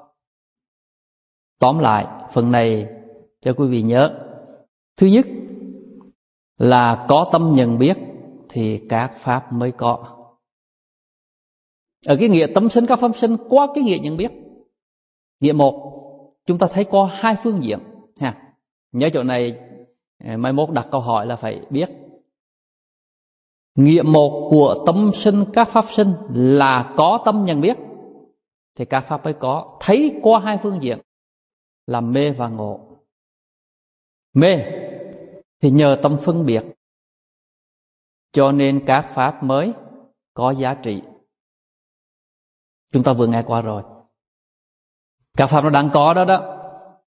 Tóm lại, phần này cho quý vị nhớ. Thứ nhất là có tâm nhận biết thì các pháp mới có. Ở cái nghĩa tâm sinh các pháp sinh qua cái nghĩa nhận biết. Nghĩa một, chúng ta thấy có hai phương diện. Nhớ chỗ này, mai mốt đặt câu hỏi là phải biết. Nghĩa một của tâm sinh các pháp sinh là có tâm nhận biết thì các pháp mới có. Thấy qua hai phương diện là mê và ngộ. Mê thì nhờ tâm phân biệt, cho nên các pháp mới có giá trị. Chúng ta vừa nghe qua rồi. Các pháp nó đang có đó đó,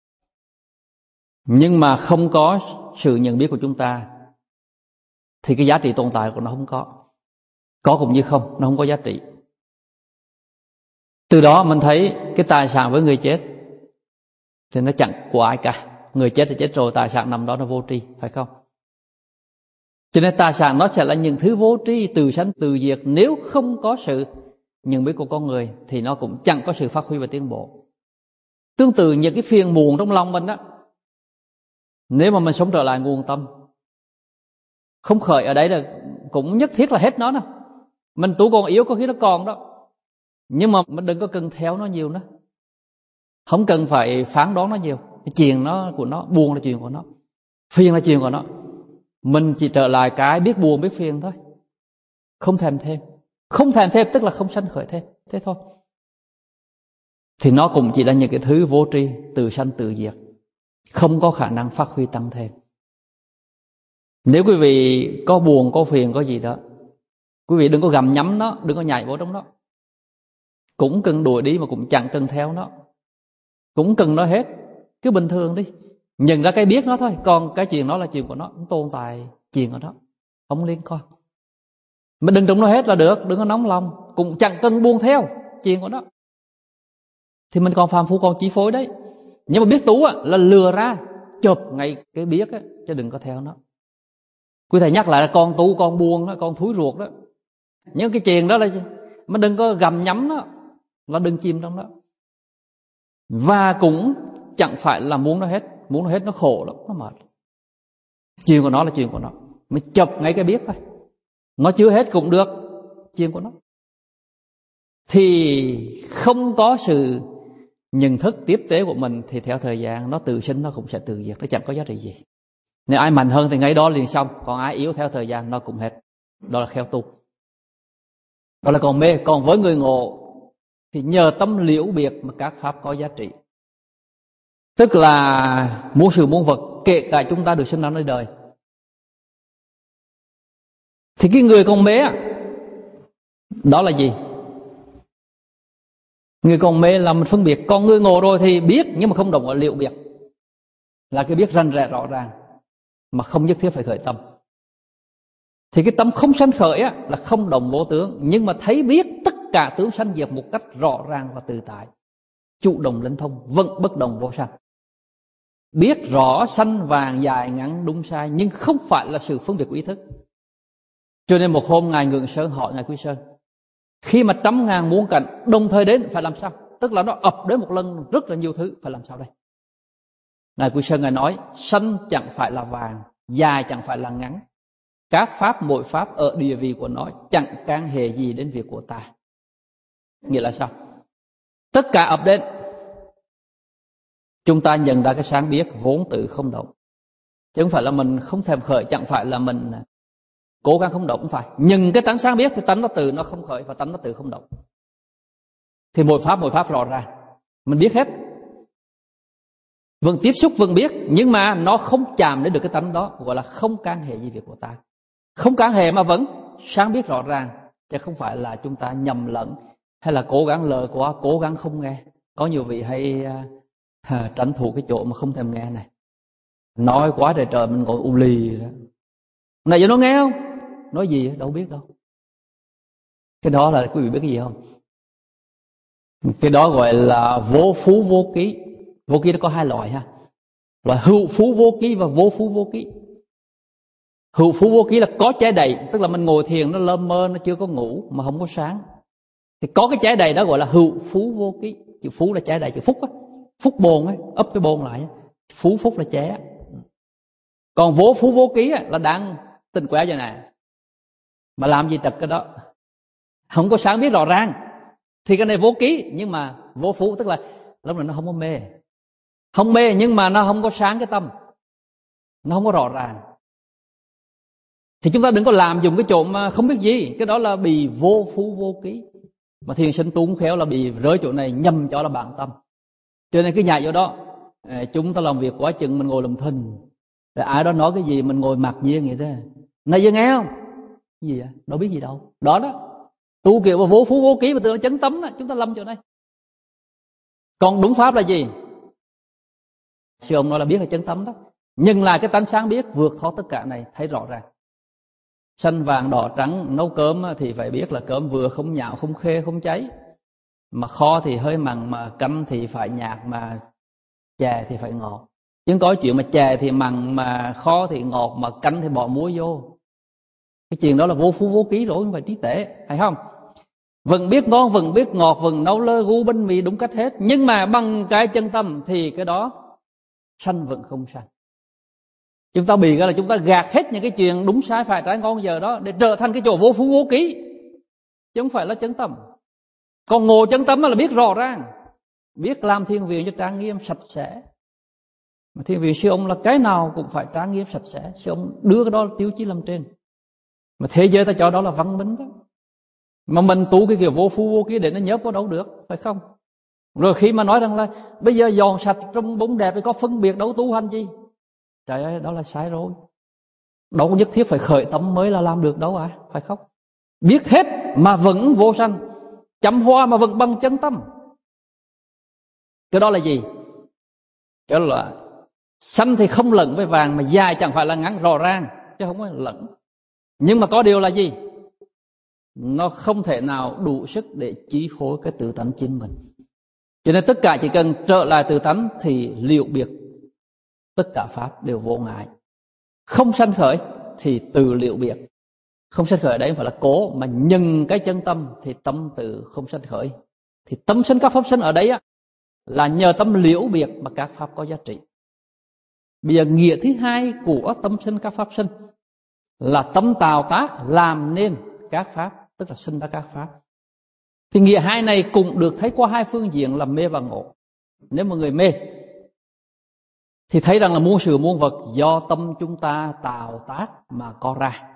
nhưng mà không có sự nhận biết của chúng ta thì cái giá trị tồn tại của nó không có. Có cũng như không, nó không có giá trị. Từ đó mình thấy cái tài sản với người chết thì nó chẳng của ai cả. Người chết thì chết rồi, tài sản nằm đó nó vô tri, phải không? Cho nên tài sản nó sẽ là những thứ vô tri, từ sanh từ diệt. Nếu không có sự nhận biết của con người thì nó cũng chẳng có sự phát huy và tiến bộ. Tương tự những cái phiền muộn trong lòng mình đó, nếu mà mình sống trở lại nguồn tâm, không khởi ở đấy là cũng nhất thiết là hết nó nè. Mình tu còn yếu có khi nó còn đó, nhưng mà mình đừng có cần theo nó nhiều nữa. Không cần phải phán đoán nó nhiều. Cái chuyện nó của nó, buồn là chuyện của nó, phiền là chuyện của nó. Mình chỉ trở lại cái biết buồn biết phiền thôi, không thèm thêm. Không thèm thêm tức là không sanh khởi thêm, thế thôi. Thì nó cũng chỉ là những cái thứ vô tri, từ sanh từ diệt, không có khả năng phát huy tăng thêm. Nếu quý vị có buồn, có phiền, có gì đó, quý vị đừng có gặm nhấm nó, đừng có nhảy vào trong đó. Cũng cần đuổi đi mà cũng chẳng cần theo nó, cũng cần nó hết. Cứ bình thường đi, nhận ra cái biết nó thôi. Còn cái chuyện nó là chuyện của nó, không tồn tại chuyện của nó, không liên quan. Mà đừng trụng nó hết là được, đừng có nóng lòng. Cũng chẳng cần buông theo chuyện của nó. Thì mình còn phàm phu, còn chi phối đấy. Nhưng mà biết tú là lừa ra, chộp ngay cái biết á, chứ đừng có theo nó. Quý thầy nhắc lại là con tu, con buông đó, con thúi ruột đó. Nhưng cái chuyện đó là mà đừng có gầm nhắm nó, là đừng chìm trong đó. Và cũng chẳng phải là muốn nó hết. Muốn nó hết nó khổ lắm, nó mệt. Chuyện của nó là chuyện của nó, mới chộp ngay cái biết thôi. Nó chưa hết cũng được, chuyện của nó. Thì không có sự nhận thức tiếp tế của mình thì theo thời gian nó tự sinh, nó cũng sẽ tự diệt, nó chẳng có giá trị gì. Nếu ai mạnh hơn thì ngay đó liền xong, còn ai yếu theo thời gian nó cũng hết. Đó là khéo tu, đó là còn mê. Còn với người ngộ thì nhờ tâm liễu biệt mà các pháp có giá trị. Tức là muôn sự muôn vật, kể cả chúng ta được sinh ra nơi đời. Thì cái người còn mê đó là gì? Người còn mê là mình phân biệt. Còn người ngộ rồi thì biết, nhưng mà không đồng ở liễu biệt, là cái biết rành rẽ rõ ràng mà không nhất thiết phải khởi tâm. Thì cái tâm không sanh khởi là không đồng vô tướng, nhưng mà thấy biết tất cả tướng sanh diệt một cách rõ ràng và tự tại, chủ động linh thông, vẫn bất đồng vô sanh. Biết rõ sanh vàng dài ngắn đúng sai, nhưng không phải là sự phân biệt của ý thức. Cho nên một hôm Ngài Ngượng Sơn hỏi Ngài Quý Sơn, khi mà 100.000 muôn cảnh đồng thời đến phải làm sao? Tức là nó ập đến một lần rất là nhiều thứ, phải làm sao đây? Ngài Quý Sơn Ngài nói, sanh chẳng phải là vàng, dài chẳng phải là ngắn. Các pháp mỗi pháp ở địa vị của nó chẳng can hệ gì đến việc của ta. Nghĩa là sao? Tất cả ập đến, chúng ta nhận ra cái sáng biết vốn tự không động. Chứ không phải là mình không thèm khởi, chẳng phải là mình cố gắng không động, không phải. Nhưng cái tánh sáng biết thì tánh nó tự nó không khởi và tánh nó tự không động. Thì mỗi pháp rõ ràng, mình biết hết. Vẫn tiếp xúc, vẫn biết, nhưng mà nó không chạm đến được cái tánh đó, gọi là không can hệ gì việc của ta. Không can hệ mà vẫn sáng biết rõ ràng, chứ không phải là chúng ta nhầm lẫn hay là cố gắng lờ quá, cố gắng không nghe. Có nhiều vị hay tranh thủ cái chỗ mà không thèm nghe này. Nói quá trời trời mình ngồi u lì đó. Này giờ nó nghe không? Nói gì đâu biết đâu. Cái đó là quý vị biết cái gì không? Cái đó gọi là vô phú vô ký. Vô ký nó có hai loại ha. Loại hữu phú vô ký và vô phú vô ký. Hữu phú vô ký là có trái đầy, tức là mình ngồi thiền nó lơ mơ, nó chưa có ngủ mà không có sáng. Thì có cái trái đầy đó gọi là hữu phú vô ký. Chữ phú là trái đầy, chữ phúc á, phúc bồn ấy, ấp cái bồn lại á. Phú phúc là trái. Còn vô phú vô ký là đang tình quẻ vậy nè, mà làm gì tập cái đó, không có sáng biết rõ ràng, thì cái này vô ký. Nhưng mà vô phú tức là lúc này nó không có mê, không mê nhưng mà nó không có sáng cái tâm, nó không có rõ ràng. Thì chúng ta đừng có làm dùng cái chỗ mà không biết gì, cái đó là bị vô phú vô ký. Mà thiền sinh tu khéo là bị rơi chỗ này, nhầm cho là bản tâm. Cho nên cứ nhảy vô đó, chúng ta làm việc quá chừng mình ngồi làm thinh, rồi ai đó nói cái gì mình ngồi mặc nhiên vậy thế. Này giờ nghe không? Cái gì vậy? Đâu biết gì đâu. Đó đó, tu kiểu mà vô phú vô ký mà tự nó chấn tấm đó, chúng ta lâm chỗ này. Còn đúng pháp là gì? Sư ông nói là biết là chấn tấm đó, nhưng là cái tánh sáng biết vượt thoát tất cả này, thấy rõ ràng. Xanh vàng đỏ trắng nấu cơm thì phải biết là cơm vừa, không nhạo, không khê, không cháy. Mà kho thì hơi mặn, mà canh thì phải nhạt, mà chè thì phải ngọt. Chứ có chuyện mà chè thì mặn, mà kho thì ngọt, mà canh thì bỏ muối vô. Cái chuyện đó là vô phú vô ký rồi, không phải trí tuệ, phải không? Vẫn biết ngon, vẫn biết ngọt, vẫn nấu lơ gu bánh mì đúng cách hết, nhưng mà bằng cái chân tâm thì cái đó sanh vẫn không sanh. Chúng ta bị cái là chúng ta gạt hết những cái chuyện đúng sai phải trái ngon giờ đó để trở thành cái chỗ vô phú vô ký, chứ không phải là chân tâm. Còn ngộ chân tâm là biết rõ ràng, biết làm thiền viện cho trang nghiêm sạch sẽ. Mà thiền viện sư ông là cái nào cũng phải trang nghiêm sạch sẽ, sư ông đưa cái đó là tiêu chí làm trên. Mà thế giới ta cho đó là văn minh đó. Mà mình tu cái kiểu vô phu vô ký để nó nhớ có đâu được, phải không? Rồi khi mà nói rằng là bây giờ dọn sạch trong bóng đẹp thì có phân biệt đâu tu hành gì? Trời ơi, đó là sai rồi. Đâu nhất thiết phải khởi tâm mới là làm được đâu à, phải không? Biết hết mà vẫn vô sanh, chăm hoa mà vẫn bằng chân tâm. Cái đó là gì? Cái đó là xanh thì không lẫn với vàng, mà dài chẳng phải là ngắn, rõ ràng chứ không có lẫn. Nhưng mà có điều là gì? Nó không thể nào đủ sức để chi phối cái tự tánh chính mình. Cho nên tất cả chỉ cần trở lại tự tánh thì liệu biệt tất cả pháp đều vô ngại. Không sanh khởi thì từ liệu biệt. Không sanh khởi đấy không phải là cố, mà nhân cái chân tâm thì tâm từ không sanh khởi. Thì tâm sinh các pháp sinh ở đấy á, là nhờ tâm liễu biệt mà các pháp có giá trị. Bây giờ nghĩa thứ hai của tâm sinh các pháp sinh là tâm tạo tác làm nên các pháp, tức là sinh ra các pháp. Thì nghĩa hai này cũng được thấy qua hai phương diện là mê và ngộ. Nếu mà người mê thì thấy rằng là muôn sự muôn vật do tâm chúng ta tạo tác mà có ra.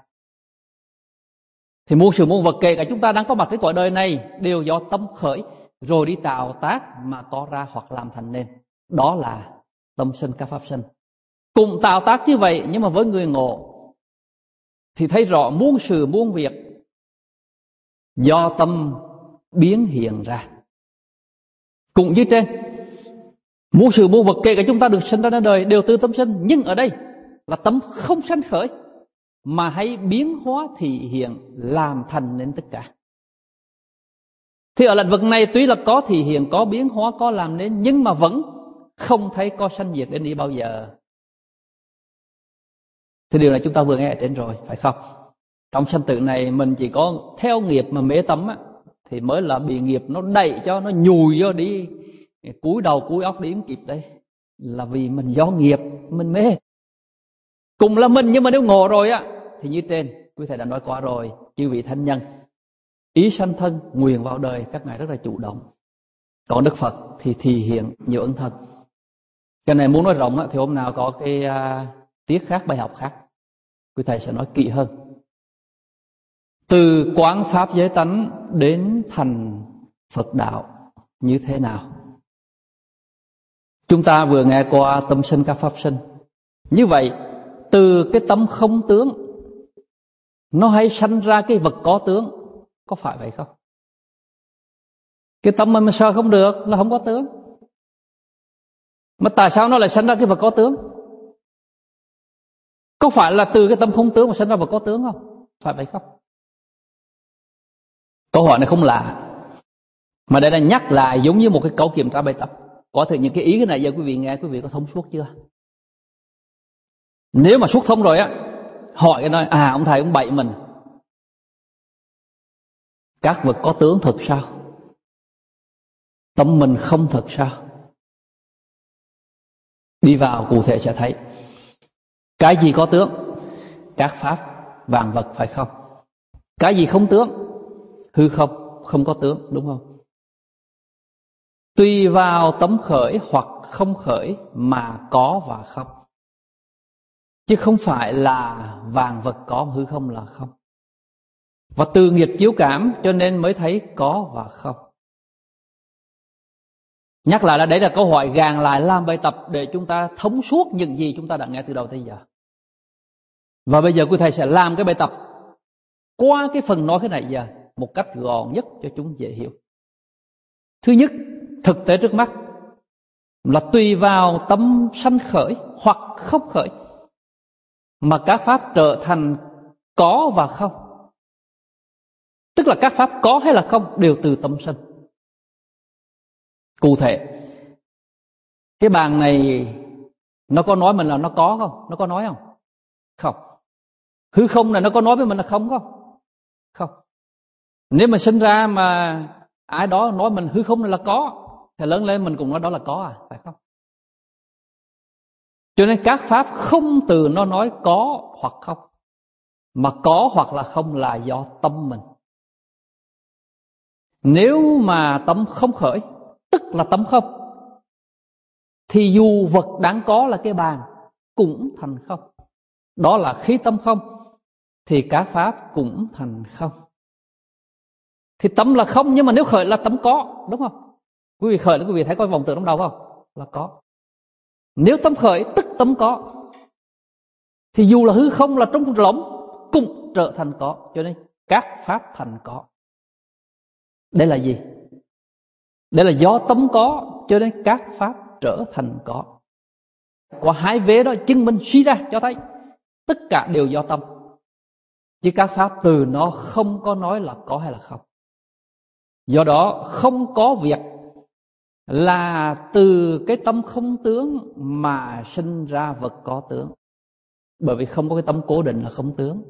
Thì muôn sự muôn vật kể cả chúng ta đang có mặt trên cõi đời này đều do tâm khởi rồi đi tạo tác mà có ra hoặc làm thành nên. Đó là tâm sinh các pháp sinh. Cùng tạo tác như vậy, nhưng mà với người ngộ thì thấy rõ muôn sự muôn việc do tâm biến hiện ra. Cũng như trên, muôn sự muôn vật kể cả chúng ta được sinh ra đến đời đều từ tâm sinh, nhưng ở đây là tâm không sanh khởi mà hay biến hóa thị hiện làm thành nên tất cả. Thì ở lĩnh vực này tuy là có thị hiện, có biến hóa, có làm nên, nhưng mà vẫn không thấy có sanh diệt đến đi bao giờ. Thì điều này chúng ta vừa nghe ở trên rồi, phải không? Trong sanh tử này mình chỉ có theo nghiệp mà mê tâm á, thì mới là bị nghiệp nó đẩy cho, nó nhùi vô đi, cúi đầu cúi óc đi không kịp đây. Là vì mình do nghiệp, mình mê. Cùng là mình, nhưng mà nếu ngộ rồi á, thì như trên, quý thầy đã nói qua rồi, chư vị thánh nhân, ý sanh thân, nguyện vào đời, các ngài rất là chủ động. Còn Đức Phật thì thị hiện nhiều ân thân. Cái này muốn nói rộng á, thì hôm nào có cái tiết khác, bài học khác, quý thầy sẽ nói kỹ hơn. Từ quán pháp giới tánh đến thành Phật đạo như thế nào? Chúng ta vừa nghe qua tâm sinh các pháp sinh. Như vậy, từ cái tâm không tướng nó hay sanh ra cái vật có tướng, có phải vậy không? Cái tâm mà sờ không được là không có tướng. Mà tại sao nó lại sanh ra cái vật có tướng? Có phải là từ cái tâm không tướng mà sanh ra vật có tướng không? Phải vậy không? Câu hỏi này không lạ, mà đây là nhắc lại giống như một cái câu kiểm tra bài tập. Có thể những cái ý cái này giờ quý vị nghe, quý vị có thông suốt chưa? Nếu mà suốt thông rồi á, hỏi cái nói, ông thầy ông bậy mình, các vật có tướng thật sao? Tâm mình không thật sao? Đi vào cụ thể sẽ thấy. Cái gì có tướng? Các pháp, vạn vật, phải không? Cái gì không tướng? Hư không, không có tướng, đúng không? Tùy vào tấm khởi hoặc không khởi mà có và không. Chứ không phải là vạn vật có, hư không là không. Và từ nghiệp chiếu cảm cho nên mới thấy có và không. Nhắc lại là đấy là câu hỏi gàn lại làm bài tập để chúng ta thống suốt những gì chúng ta đã nghe từ đầu tới giờ. Và bây giờ quý thầy sẽ làm cái bài tập qua cái phần nói cái này giờ một cách gọn nhất cho chúng dễ hiểu. Thứ nhất, thực tế trước mắt là tùy vào tâm sanh khởi hoặc không khởi mà các pháp trở thành có và không. Tức là các pháp có hay là không đều từ tâm sanh. Cụ thể, cái bàn này nó có nói mình là nó có không? Nó có nói không? Không. Hư không là nó có nói với mình là không không? Không. Nếu mà sinh ra mà ai đó nói mình hư không là có, thì lớn lên mình cũng nói đó là có à, phải không? Cho nên các pháp không từ nó nói có hoặc không, mà có hoặc là không là do tâm mình. Nếu mà tâm không khởi, tức là tâm không, thì dù vật đáng có là cái bàn cũng thành không. Đó là khi tâm không thì các pháp cũng thành không. Thì tâm là không, nhưng mà nếu khởi là tâm có, đúng không? Quý vị khởi là quý vị thấy có vòng tượng trong đầu không? Là có. Nếu tâm khởi tức tâm có, thì dù là hư không là trống rỗng cũng trở thành có. Cho nên các pháp thành có. Đây là gì? Đây là do tâm có, cho nên các pháp trở thành có. Có hai vế đó chứng minh suy ra cho thấy tất cả đều do tâm, chứ các pháp từ nó không có nói là có hay là không. Do đó không có việc là từ cái tâm không tướng mà sinh ra vật có tướng. Bởi vì không có cái tâm cố định là không tướng.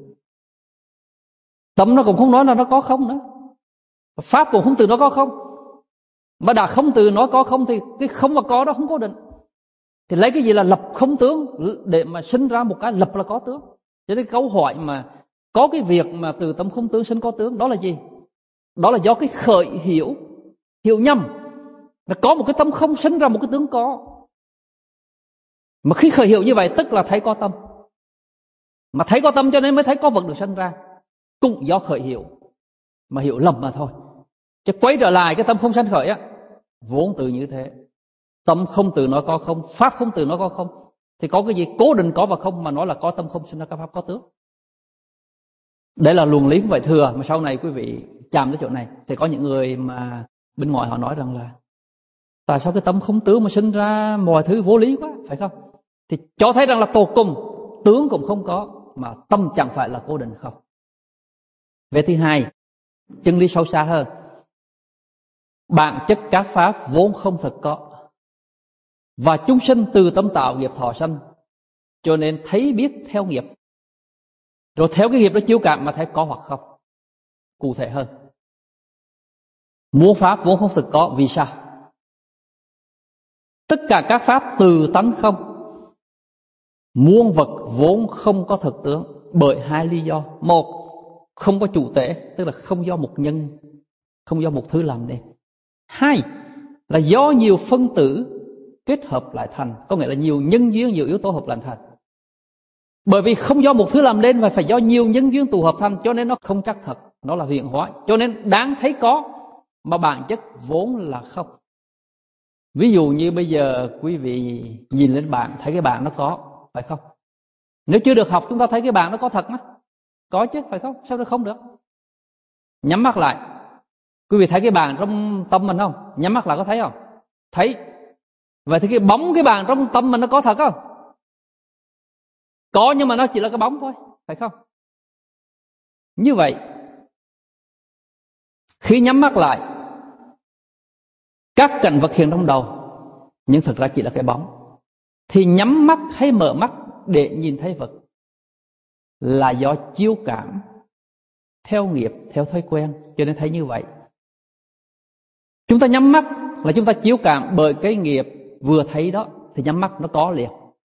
Tâm nó cũng không nói là nó có không nữa, pháp cũng không từ nó có không. Mà đã không từ nói có không thì cái không và có đó không cố định. Thì lấy cái gì là lập không tướng để mà sinh ra một cái lập là có tướng. Cho nên câu hỏi mà có cái việc mà từ tâm không tướng sinh có tướng, đó là gì? Đó là do cái khởi hiểu nhầm, là có một cái tâm không sinh ra một cái tướng có. Mà khi khởi hiểu như vậy tức là thấy có tâm. Mà thấy có tâm cho nên mới thấy có vật được sinh ra. Cũng do khởi hiểu mà hiểu lầm mà thôi. Chứ quay trở lại cái tâm không sanh khởi á, vốn từ như thế. Tâm không từ nói có không, pháp không từ nói có không, thì có cái gì cố định có và không mà nói là có tâm không sinh ra các pháp có tướng. Đây là luồng lý của Vậy Thừa. Mà sau này quý vị chạm tới chỗ này thì có những người mà bên ngoài họ nói rằng là tại sao cái tâm không tướng mà sinh ra mọi thứ vô lý quá, phải không? Thì cho thấy rằng là tột cùng tướng cũng không có, mà tâm chẳng phải là cố định không. Về thứ hai, chân lý sâu xa hơn. Bản chất các pháp vốn không thực có, và chúng sinh từ tâm tạo nghiệp thọ sanh, cho nên thấy biết theo nghiệp, rồi theo cái nghiệp đó chiếu cảm mà thấy có hoặc không. Cụ thể hơn, muôn pháp vốn không thực có. Vì sao? Tất cả các pháp từ tánh không, muôn vật vốn không có thực tướng, bởi hai lý do. Một, không có chủ thể, tức là không do một nhân, không do một thứ làm nên. Hai là do nhiều phân tử kết hợp lại thành, có nghĩa là nhiều nhân duyên, nhiều yếu tố hợp lại thành. Bởi vì không do một thứ làm nên mà phải do nhiều nhân duyên tụ hợp thành, cho nên nó không chắc thật, nó là hiện hóa, cho nên đáng thấy có mà bản chất vốn là không. Ví dụ như bây giờ quý vị nhìn lên bảng, thấy cái bảng nó có, phải không? Nếu chưa được học chúng ta thấy cái bảng nó có thật mà, có chứ, phải không? Sao nó không được? Nhắm mắt lại, quý vị thấy cái bảng trong tâm mình không? Nhắm mắt lại có thấy không? Thấy. Vậy thì cái bóng cái bảng trong tâm mình nó có thật không? Có, nhưng mà nó chỉ là cái bóng thôi, phải không? Như vậy, khi nhắm mắt lại, các cảnh vật hiện trong đầu, nhưng thực ra chỉ là cái bóng. Thì nhắm mắt hay mở mắt để nhìn thấy vật là do chiếu cảm, theo nghiệp, theo thói quen, cho nên thấy như vậy. Chúng ta nhắm mắt là chúng ta chiếu cảm bởi cái nghiệp vừa thấy đó, thì nhắm mắt nó có liền.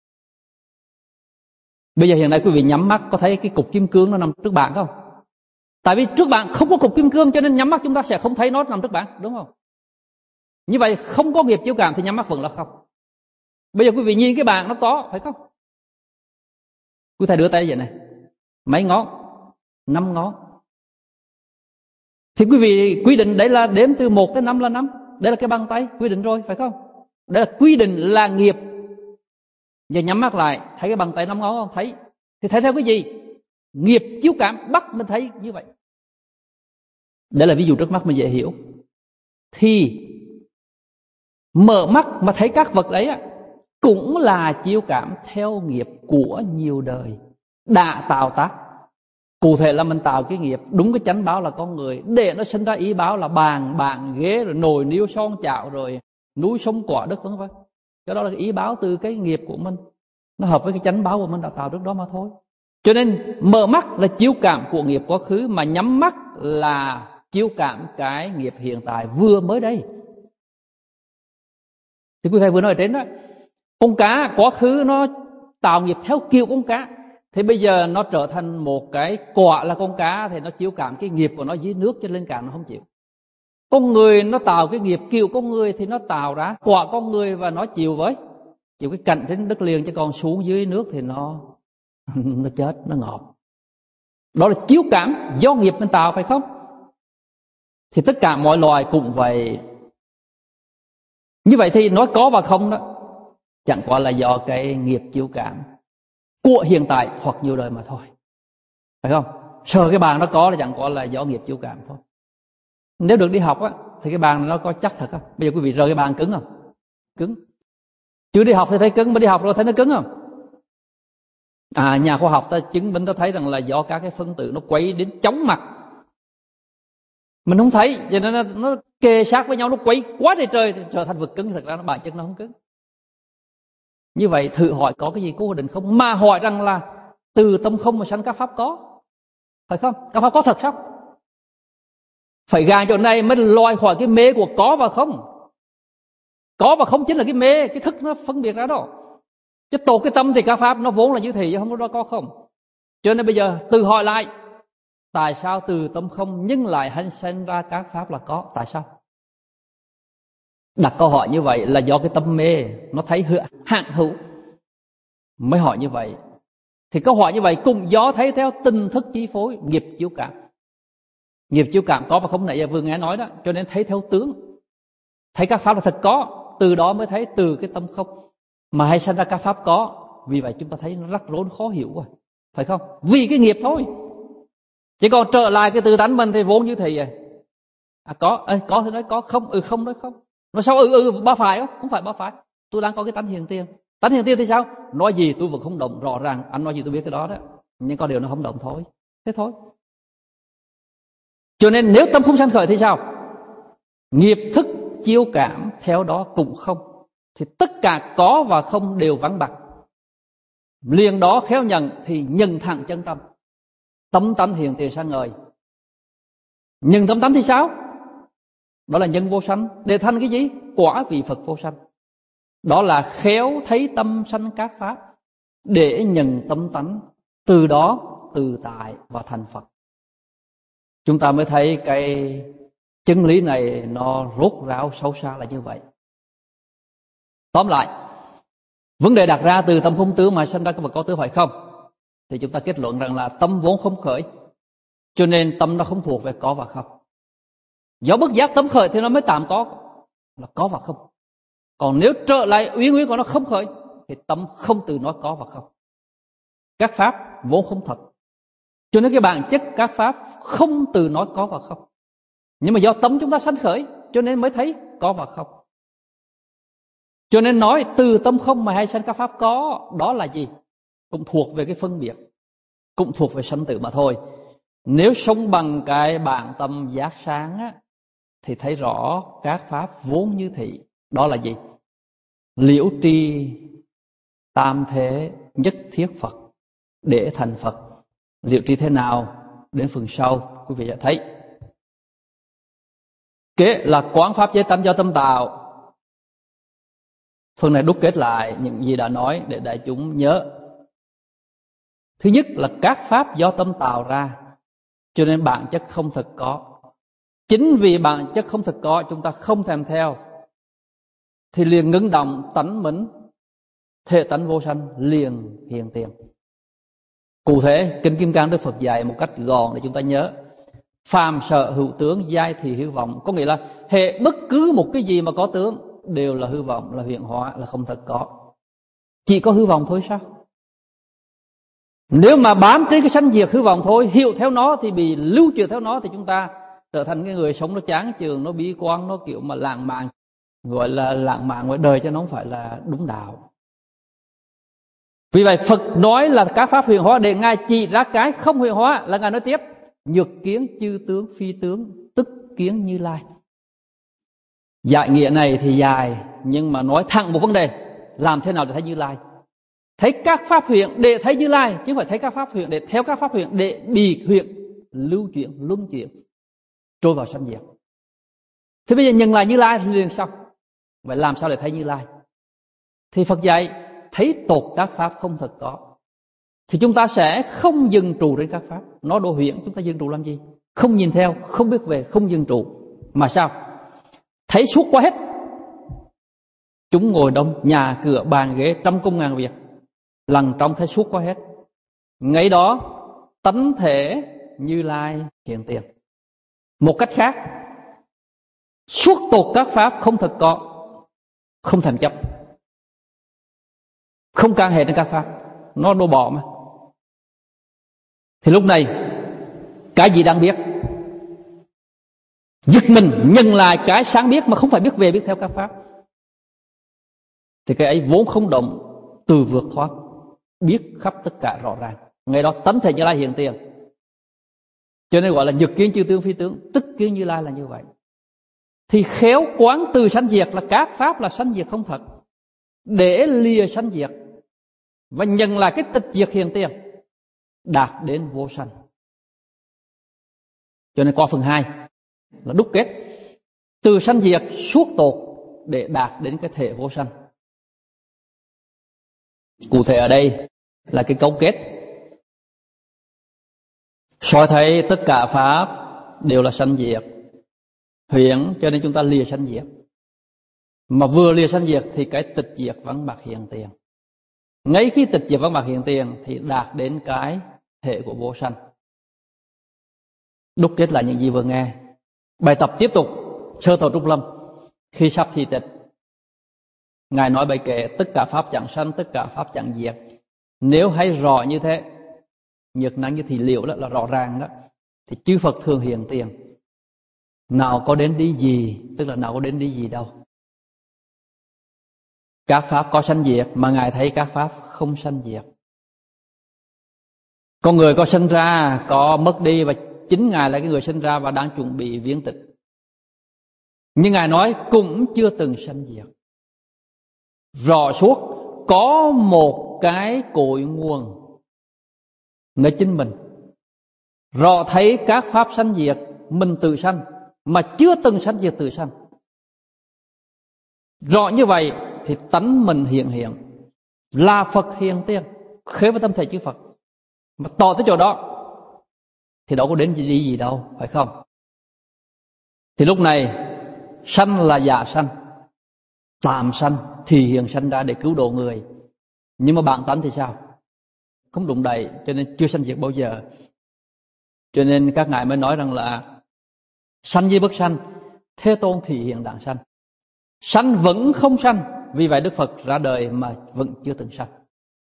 Bây giờ hiện nay quý vị nhắm mắt có thấy cái cục kim cương nó nằm trước bạn không? Tại vì trước bạn không có cục kim cương cho nên nhắm mắt chúng ta sẽ không thấy nó nằm trước bạn, đúng không? Như vậy không có nghiệp chiếu cảm thì nhắm mắt vẫn là không. Bây giờ quý vị nhìn cái bàn nó có, phải không? Quý thầy đưa tay vậy này, mấy ngón? 5 ngón. Thì quý vị quy định đấy là đếm từ 1 tới 5 là 5. Đây là cái bàn tay, quy định rồi, phải không? Đây là quy định là nghiệp. Giờ nhắm mắt lại, thấy cái bàn tay 5 ngón không? Thấy. Thì thấy theo cái gì? Nghiệp chiếu cảm bắt mình thấy như vậy. Đây là ví dụ trước mắt mình dễ hiểu. Thì mở mắt mà thấy các vật đấy cũng là chiếu cảm theo nghiệp của nhiều đời đã tạo tác. Cụ thể là mình tạo cái nghiệp, đúng cái chánh báo là con người, để nó sinh ra ý báo là bàn, bạn, ghế, rồi nồi niêu son chảo, rồi núi sông quả đất vân vân. Cái đó là cái ý báo từ cái nghiệp của mình, nó hợp với cái chánh báo của mình đã tạo trước đó mà thôi. Cho nên mở mắt là chiếu cảm của nghiệp quá khứ, mà nhắm mắt là chiếu cảm cái nghiệp hiện tại vừa mới đây. Thì quý thầy vừa nói ở trên đó, con cá quá khứ nó tạo nghiệp theo kiểu con cá, thì bây giờ nó trở thành một cái quả là con cá, thì nó chiếu cảm cái nghiệp của nó dưới nước, cho lên cạn nó không chịu. Con người nó tạo cái nghiệp kiểu con người thì nó tạo ra quả con người, và nó chịu cái cảnh trên đất liền, chứ còn xuống dưới nước thì nó chết, nó ngọt. Đó là chiếu cảm do nghiệp mình tạo, phải không? Thì tất cả mọi loài cũng vậy. Như vậy thì nói có và không đó chẳng qua là do cái nghiệp chiếu cảm của hiện tại hoặc nhiều đời mà thôi, phải không? Sờ cái bàn nó có là chẳng qua là do nghiệp chiếu cảm thôi. Nếu được đi học á thì cái bàn nó có chắc thật không? Bây giờ quý vị rời cái bàn cứng không? Cứng. Chưa đi học thì thấy cứng, mà đi học rồi thấy nó cứng không? Nhà khoa học ta chứng minh ta thấy rằng là do các cái phân tử nó quay đến chóng mặt, mình không thấy, cho nên nó kề sát với nhau, nó quay quá trời thì trở thành vật cứng. Thật ra nó bản chất nó không cứng. Như vậy thử hỏi có cái gì cố định không, mà hỏi rằng là từ tâm không mà sanh các pháp có, phải không? Các pháp có thật sao? Phải gà chỗ này mới loại khỏi cái mê của có và không. Có và không chính là cái mê, cái thức nó phân biệt ra đó. Chứ tột cái tâm thì các pháp nó vốn là như thị, chứ không có không. Cho nên bây giờ tự hỏi lại, tại sao từ tâm không nhưng lại hành sinh ra các pháp là có? Tại sao? Đặt câu hỏi như vậy là do cái tâm mê nó thấy hạn hữu mới hỏi như vậy. Thì câu hỏi như vậy cũng do thấy theo tình thức chi phối, nghiệp chiếu cảm. Nghiệp chiếu cảm có và không nãy giờ vừa nghe nói đó, cho nên thấy theo tướng, thấy các pháp là thật có, từ đó mới thấy từ cái tâm không mà hay sinh ra các pháp có. Vì vậy chúng ta thấy nó rắc rối khó hiểu rồi, phải không? Vì cái nghiệp thôi. Chỉ còn trở lại cái từ tánh mình thì vốn như thị vậy. Có thì nói có, không không nói không. Nói sao ba phải không? Không phải ba phải. Tôi đang có cái tánh hiện tiền. Tánh hiện tiền thì sao? Nói gì tôi vẫn không động, rõ ràng anh nói gì tôi biết cái đó đó, nhưng có điều nó không động thôi. Thế thôi. Cho nên nếu tâm không sanh khởi thì sao? Nghiệp thức chiếu cảm theo đó cũng không, thì tất cả có và không đều vắng bặt. Liền đó khéo nhận thì nhận thẳng chân tâm. Tâm tánh hiện tiền sang ngời. Nhưng tâm tánh thì sao? Đó là nhân vô sanh, để thành cái gì? Quả vị Phật vô sanh. Đó là khéo thấy tâm sanh các pháp, để nhận tâm tánh, từ đó tự tại và thành Phật. Chúng ta mới thấy cái chân lý này nó rốt ráo sâu xa là như vậy. Tóm lại, vấn đề đặt ra từ tâm không tướng mà sanh ra các vật có tướng phải không? Thì chúng ta kết luận rằng là tâm vốn không khởi, cho nên tâm nó không thuộc về có và không. Do bất giác tâm khởi thì nó mới tạm có, là có và không. Còn nếu trở lại uyên nguyên của nó không khởi thì tâm không từ nói có và không. Các pháp vốn không thật, cho nên cái bản chất các pháp không từ nói có và không. Nhưng mà do tâm chúng ta sanh khởi cho nên mới thấy có và không. Cho nên nói từ tâm không mà hay sanh các pháp có, đó là gì? Cũng thuộc về cái phân biệt, cũng thuộc về sanh tử mà thôi. Nếu sống bằng cái bản tâm giác sáng á, thì thấy rõ các pháp vốn như thị. Đó là gì? Liễu tri tam thế nhất thiết Phật, để thành Phật. Liễu tri thế nào? Đến phần sau quý vị sẽ thấy. Kế là quán pháp giới tánh do tâm tạo. Phần này đúc kết lại những gì đã nói để đại chúng nhớ. Thứ nhất là các pháp do tâm tạo ra, cho nên bản chất không thực có. Chính vì bản chất không thực có, chúng ta không thèm theo, thì liền ngưng động tánh mình, thể tánh vô sanh liền hiện tiền. Cụ thể, Kinh Kim Cang Đức Phật dạy một cách gọn để chúng ta nhớ. Phàm sở hữu tướng, giai thì hư vọng. Có nghĩa là hệ bất cứ một cái gì mà có tướng đều là hư vọng, là huyễn hóa, là không thật có. Chỉ có hư vọng thôi sao? Nếu mà bám trên cái sanh diệt hư vọng thôi, hiểu theo nó thì bị lưu truyền theo nó, thì chúng ta trở thành cái người sống nó chán chường, nó bi quan, nó kiểu mà lãng mạn. Gọi là lãng mạn ngoài đời cho nó không phải là đúng đạo. Vì vậy Phật nói là các pháp huyền hóa để Ngài chỉ ra cái không huyền hóa. Là Ngài nói tiếp: nhược kiến chư tướng phi tướng, tức kiến Như Lai. Giải nghĩa này thì dài, nhưng mà nói thẳng một vấn đề: làm thế nào để thấy Như Lai? Thấy các pháp huyện để thấy Như Lai, chứ không phải thấy các pháp huyện để theo các pháp huyện để bị huyện lưu chuyển, luân chuyển, trôi vào sanh diệt. Thế bây giờ nhận lại Như Lai thì liền xong. Vậy làm sao để thấy Như Lai? Thì Phật dạy thấy tột các pháp không thật có, thì chúng ta sẽ không dừng trụ trên các pháp. Nó đồ huyễn, chúng ta dừng trụ làm gì? Không nhìn theo, không biết về, không dừng trụ. Mà sao? Thấy suốt qua hết. Chúng ngồi đông, nhà cửa bàn ghế trăm công ngàn việc, lần trong thấy suốt qua hết. Ngay đó tánh thể Như Lai hiện tiền. Một cách khác, suốt tột các pháp không thật có, không thèm chấp, không can hệ đến các pháp, nó đổ bỏ mà. Thì lúc này cái gì đang biết? Giật mình nhận lại cái sáng biết mà không phải biết về biết theo các pháp, thì cái ấy vốn không động, từ vượt thoát, biết khắp tất cả rõ ràng. Ngày đó tánh thể Như Lai hiện tiền. Cho nên gọi là nhược kiến chư tướng phi tướng, tức kiến Như Lai là như vậy. Thì khéo quán từ sanh diệt là các pháp là sanh diệt không thật, để lìa sanh diệt và nhận lại cái tịch diệt hiện tiền, đạt đến vô sanh. Cho nên qua phần 2 là đúc kết từ sanh diệt suốt tột để đạt đến cái thể vô sanh. Cụ thể ở đây là cái cấu kết soi thấy tất cả pháp đều là sanh diệt huyễn, cho nên chúng ta lìa sanh diệt. Mà vừa lìa sanh diệt thì cái tịch diệt vắng bạc hiện tiền. Ngay khi tịch diệt vắng bạc hiện tiền thì đạt đến cái thể của vô sanh. Đúc kết lại những gì vừa nghe. Bài tập tiếp tục sơ thọ Trúc Lâm. Khi sắp thi tịch, Ngài nói bài kệ tất cả pháp chẳng sanh, tất cả pháp chẳng diệt. Nếu hay rõ như thế, nhược năng như thì liệu đó là rõ ràng đó, thì chư Phật thường hiện tiền. Nào có đến đi gì, tức là nào có đến đi gì đâu. Các pháp có sanh diệt mà Ngài thấy các pháp không sanh diệt. Con người có sinh ra, có mất đi, và chính Ngài là cái người sinh ra và đang chuẩn bị viễn tịch. Nhưng Ngài nói cũng chưa từng sanh diệt. Rõ suốt có một cái cội nguồn nơi chính mình. Rõ thấy các pháp sanh diệt, mình tự sanh mà chưa từng sanh diệt tự sanh. Rõ như vậy thì tánh mình hiện là Phật hiện tiền, khế với tâm thể chư Phật. Mà tỏ tới chỗ đó thì đâu có đến đi gì đâu, phải không? Thì lúc này sanh là giả sanh, tạm sanh thì hiện sanh ra để cứu độ người. Nhưng mà bản tánh thì sao? Không đụng đậy, cho nên chưa sanh diệt bao giờ. Cho nên các ngài mới nói rằng là sanh như bất sanh, Thế Tôn thì hiện đẳng sanh. Sanh vẫn không sanh, vì vậy Đức Phật ra đời mà vẫn chưa từng sanh.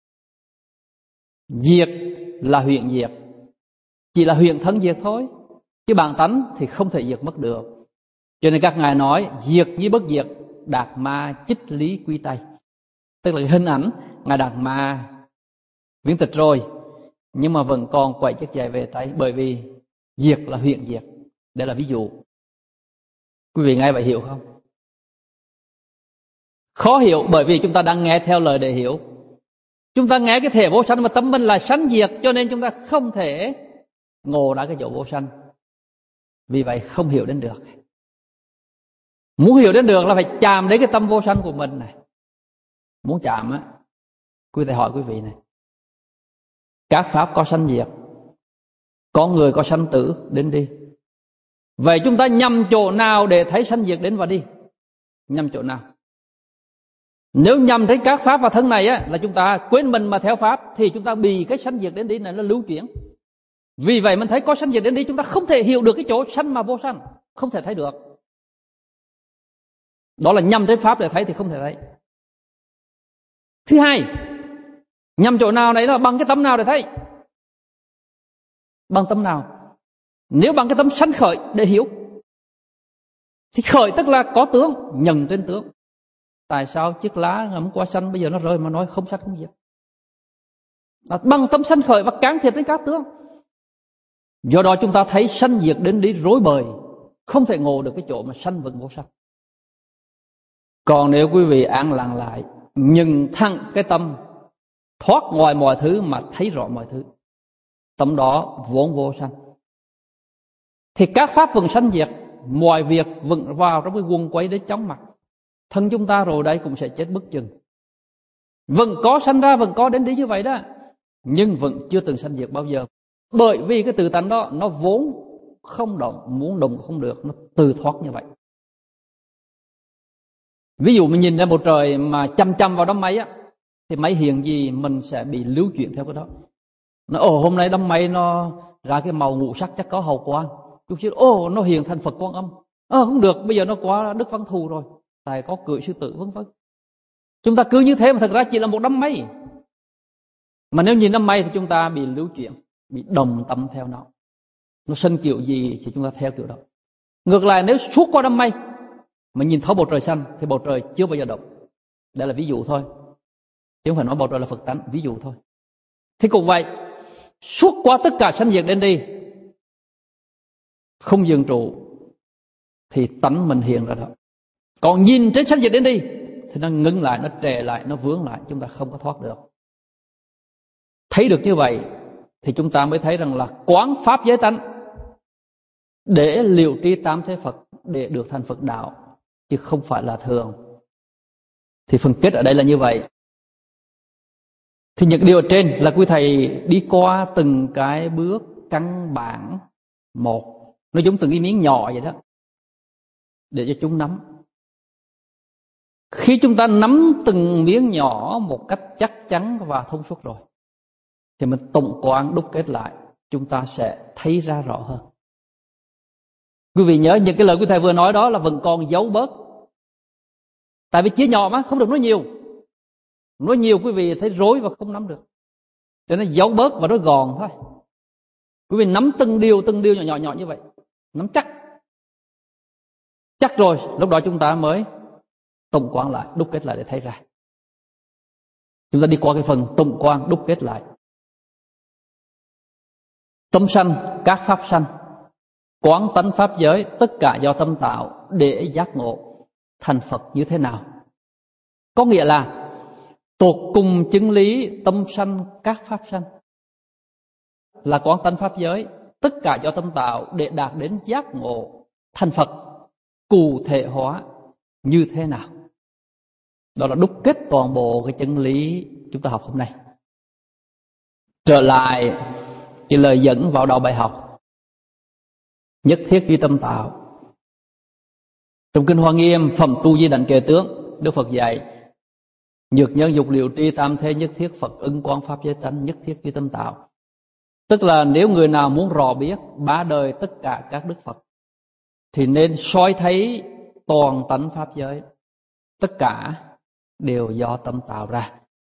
Diệt là huyện diệt, chỉ là huyện thân diệt thôi, chứ bản tánh thì không thể diệt mất được. Cho nên các ngài nói diệt như bất diệt, Đạt Ma chích lý quy tay. Tức là hình ảnh ngài Đạt Ma viễn tịch rồi, nhưng mà vẫn còn quậy chiếc giày về tay, bởi vì diệt là huyện diệt. Đây là ví dụ. Quý vị nghe vậy hiểu không? Khó hiểu bởi vì chúng ta đang nghe theo lời để hiểu. Chúng ta nghe cái thể vô sanh mà tâm mình là sanh diệt, cho nên chúng ta không thể ngộ ra cái chỗ vô sanh. Vì vậy không hiểu đến được. Muốn hiểu đến được là phải chạm đến cái tâm vô sanh của mình này. Muốn chạm á, quý thầy hỏi quý vị này, các pháp có sanh diệt, có người có sanh tử đến đi. Vậy chúng ta nhằm chỗ nào để thấy sanh diệt đến và đi? Nhằm chỗ nào? Nếu nhằm thấy các pháp và thân này á, là chúng ta quên mình mà theo pháp, thì chúng ta bị cái sanh diệt đến đi này nó lưu chuyển. Vì vậy mình thấy có sanh diệt đến đi, chúng ta không thể hiểu được cái chỗ sanh mà vô sanh, không thể thấy được. Đó là nhằm thấy pháp để thấy thì không thể thấy. Thứ hai, nhằm chỗ nào này là bằng cái tâm nào để thấy? Bằng tâm nào? Nếu bằng cái tâm sanh khởi để hiểu, thì khởi tức là có tướng, nhận trên tướng. Tại sao chiếc lá ngắm qua xanh bây giờ nó rơi mà nói không sanh không diệt? Bằng tâm sanh khởi và can thiệp đến các tướng. Do đó chúng ta thấy sanh diệt đến đi rối bời, không thể ngộ được cái chỗ mà sanh vẫn vô sanh. Còn nếu quý vị an lặng lại, nhìn thẳng cái tâm, thoát ngoài mọi thứ mà thấy rõ mọi thứ, tâm đó vốn vô sanh, thì các pháp vừng sanh diệt, mọi việc vừng vào trong cái guồng quay để chóng mặt. Thân chúng ta rồi đây cũng sẽ chết bức chừng. Vẫn có sanh ra, vẫn có đến đi như vậy đó, nhưng vẫn chưa từng sanh diệt bao giờ. Bởi vì cái tự tánh đó nó vốn không động, muốn động không được, nó tự thoát như vậy. Ví dụ mình nhìn ra bầu trời mà chăm chăm vào đám mây á, thì mấy hiện gì mình sẽ bị lưu chuyển theo cái đó. Nó hôm nay đám mây nó ra cái màu ngũ sắc chắc có hào quang, chút xíu nó hiện thành Phật Quan Âm. Không được, bây giờ nó quá Đức Văn Thù rồi, tại có cưỡi sư tử vân vân. Chúng ta cứ như thế mà thật ra chỉ là một đám mây. Mà nếu nhìn đám mây thì chúng ta bị lưu chuyển, bị đồng tâm theo nó. Nó sinh kiểu gì thì chúng ta theo kiểu đó. Ngược lại, nếu suốt qua đám mây mà nhìn thấu bầu trời xanh thì bầu trời chưa bao giờ động. Đây là ví dụ thôi, chứ không phải nói bầu trời là Phật tánh, ví dụ thôi. Thế cũng vậy, suốt qua tất cả sanh diệt đến đi, không dừng trụ thì tánh mình hiện ra đó. Còn nhìn trên sanh diệt đến đi thì nó ngưng lại, nó trề lại, nó vướng lại, chúng ta không có thoát được. Thấy được như vậy thì chúng ta mới thấy rằng là quán pháp giới tánh để liệu tri tam thế Phật, để được thành Phật đạo, chứ không phải là thường. Thì phần kết ở đây là như vậy. Thì những điều ở trên là quý thầy đi qua từng cái bước căn bản một, nó giống từng cái miếng nhỏ vậy đó, để cho chúng nắm. Khi chúng ta nắm từng miếng nhỏ một cách chắc chắn và thông suốt rồi, thì mình tổng quan đúc kết lại, chúng ta sẽ thấy ra rõ hơn. Quý vị nhớ những cái lời quý thầy vừa nói đó là vẫn còn giấu bớt. Tại vì chia nhỏ mà, không được nói nhiều. Nói nhiều quý vị thấy rối và không nắm được, cho nên giấu bớt và nói gọn thôi. Quý vị nắm từng điều nhỏ như vậy, nắm chắc rồi, lúc đó chúng ta mới tổng quan lại, đúc kết lại để thấy ra. Chúng ta đi qua cái phần tổng quan đúc kết lại. Tâm sanh, các pháp sanh, quán tánh pháp giới, tất cả do tâm tạo, để giác ngộ thành Phật như thế nào? Có nghĩa là tột cùng chứng lý tâm sanh các pháp sanh là quán tánh pháp giới, tất cả do tâm tạo, để đạt đến giác ngộ thành Phật cụ thể hóa như thế nào? Đó là đúc kết toàn bộ cái chân lý chúng ta học hôm nay. Trở lại cái lời dẫn vào đầu bài học, nhất thiết duy tâm tạo. Trong Kinh Hoa Nghiêm phẩm tu di đảnh kệ tướng, Đức Phật dạy nhược nhân dục liệu tri tam thế nhất thiết Phật ứng quán pháp giới tánh nhất thiết duy tâm tạo. Tức là nếu người nào muốn rò biết ba đời tất cả các Đức Phật thì nên soi thấy toàn tánh pháp giới, tất cả đều do tâm tạo ra.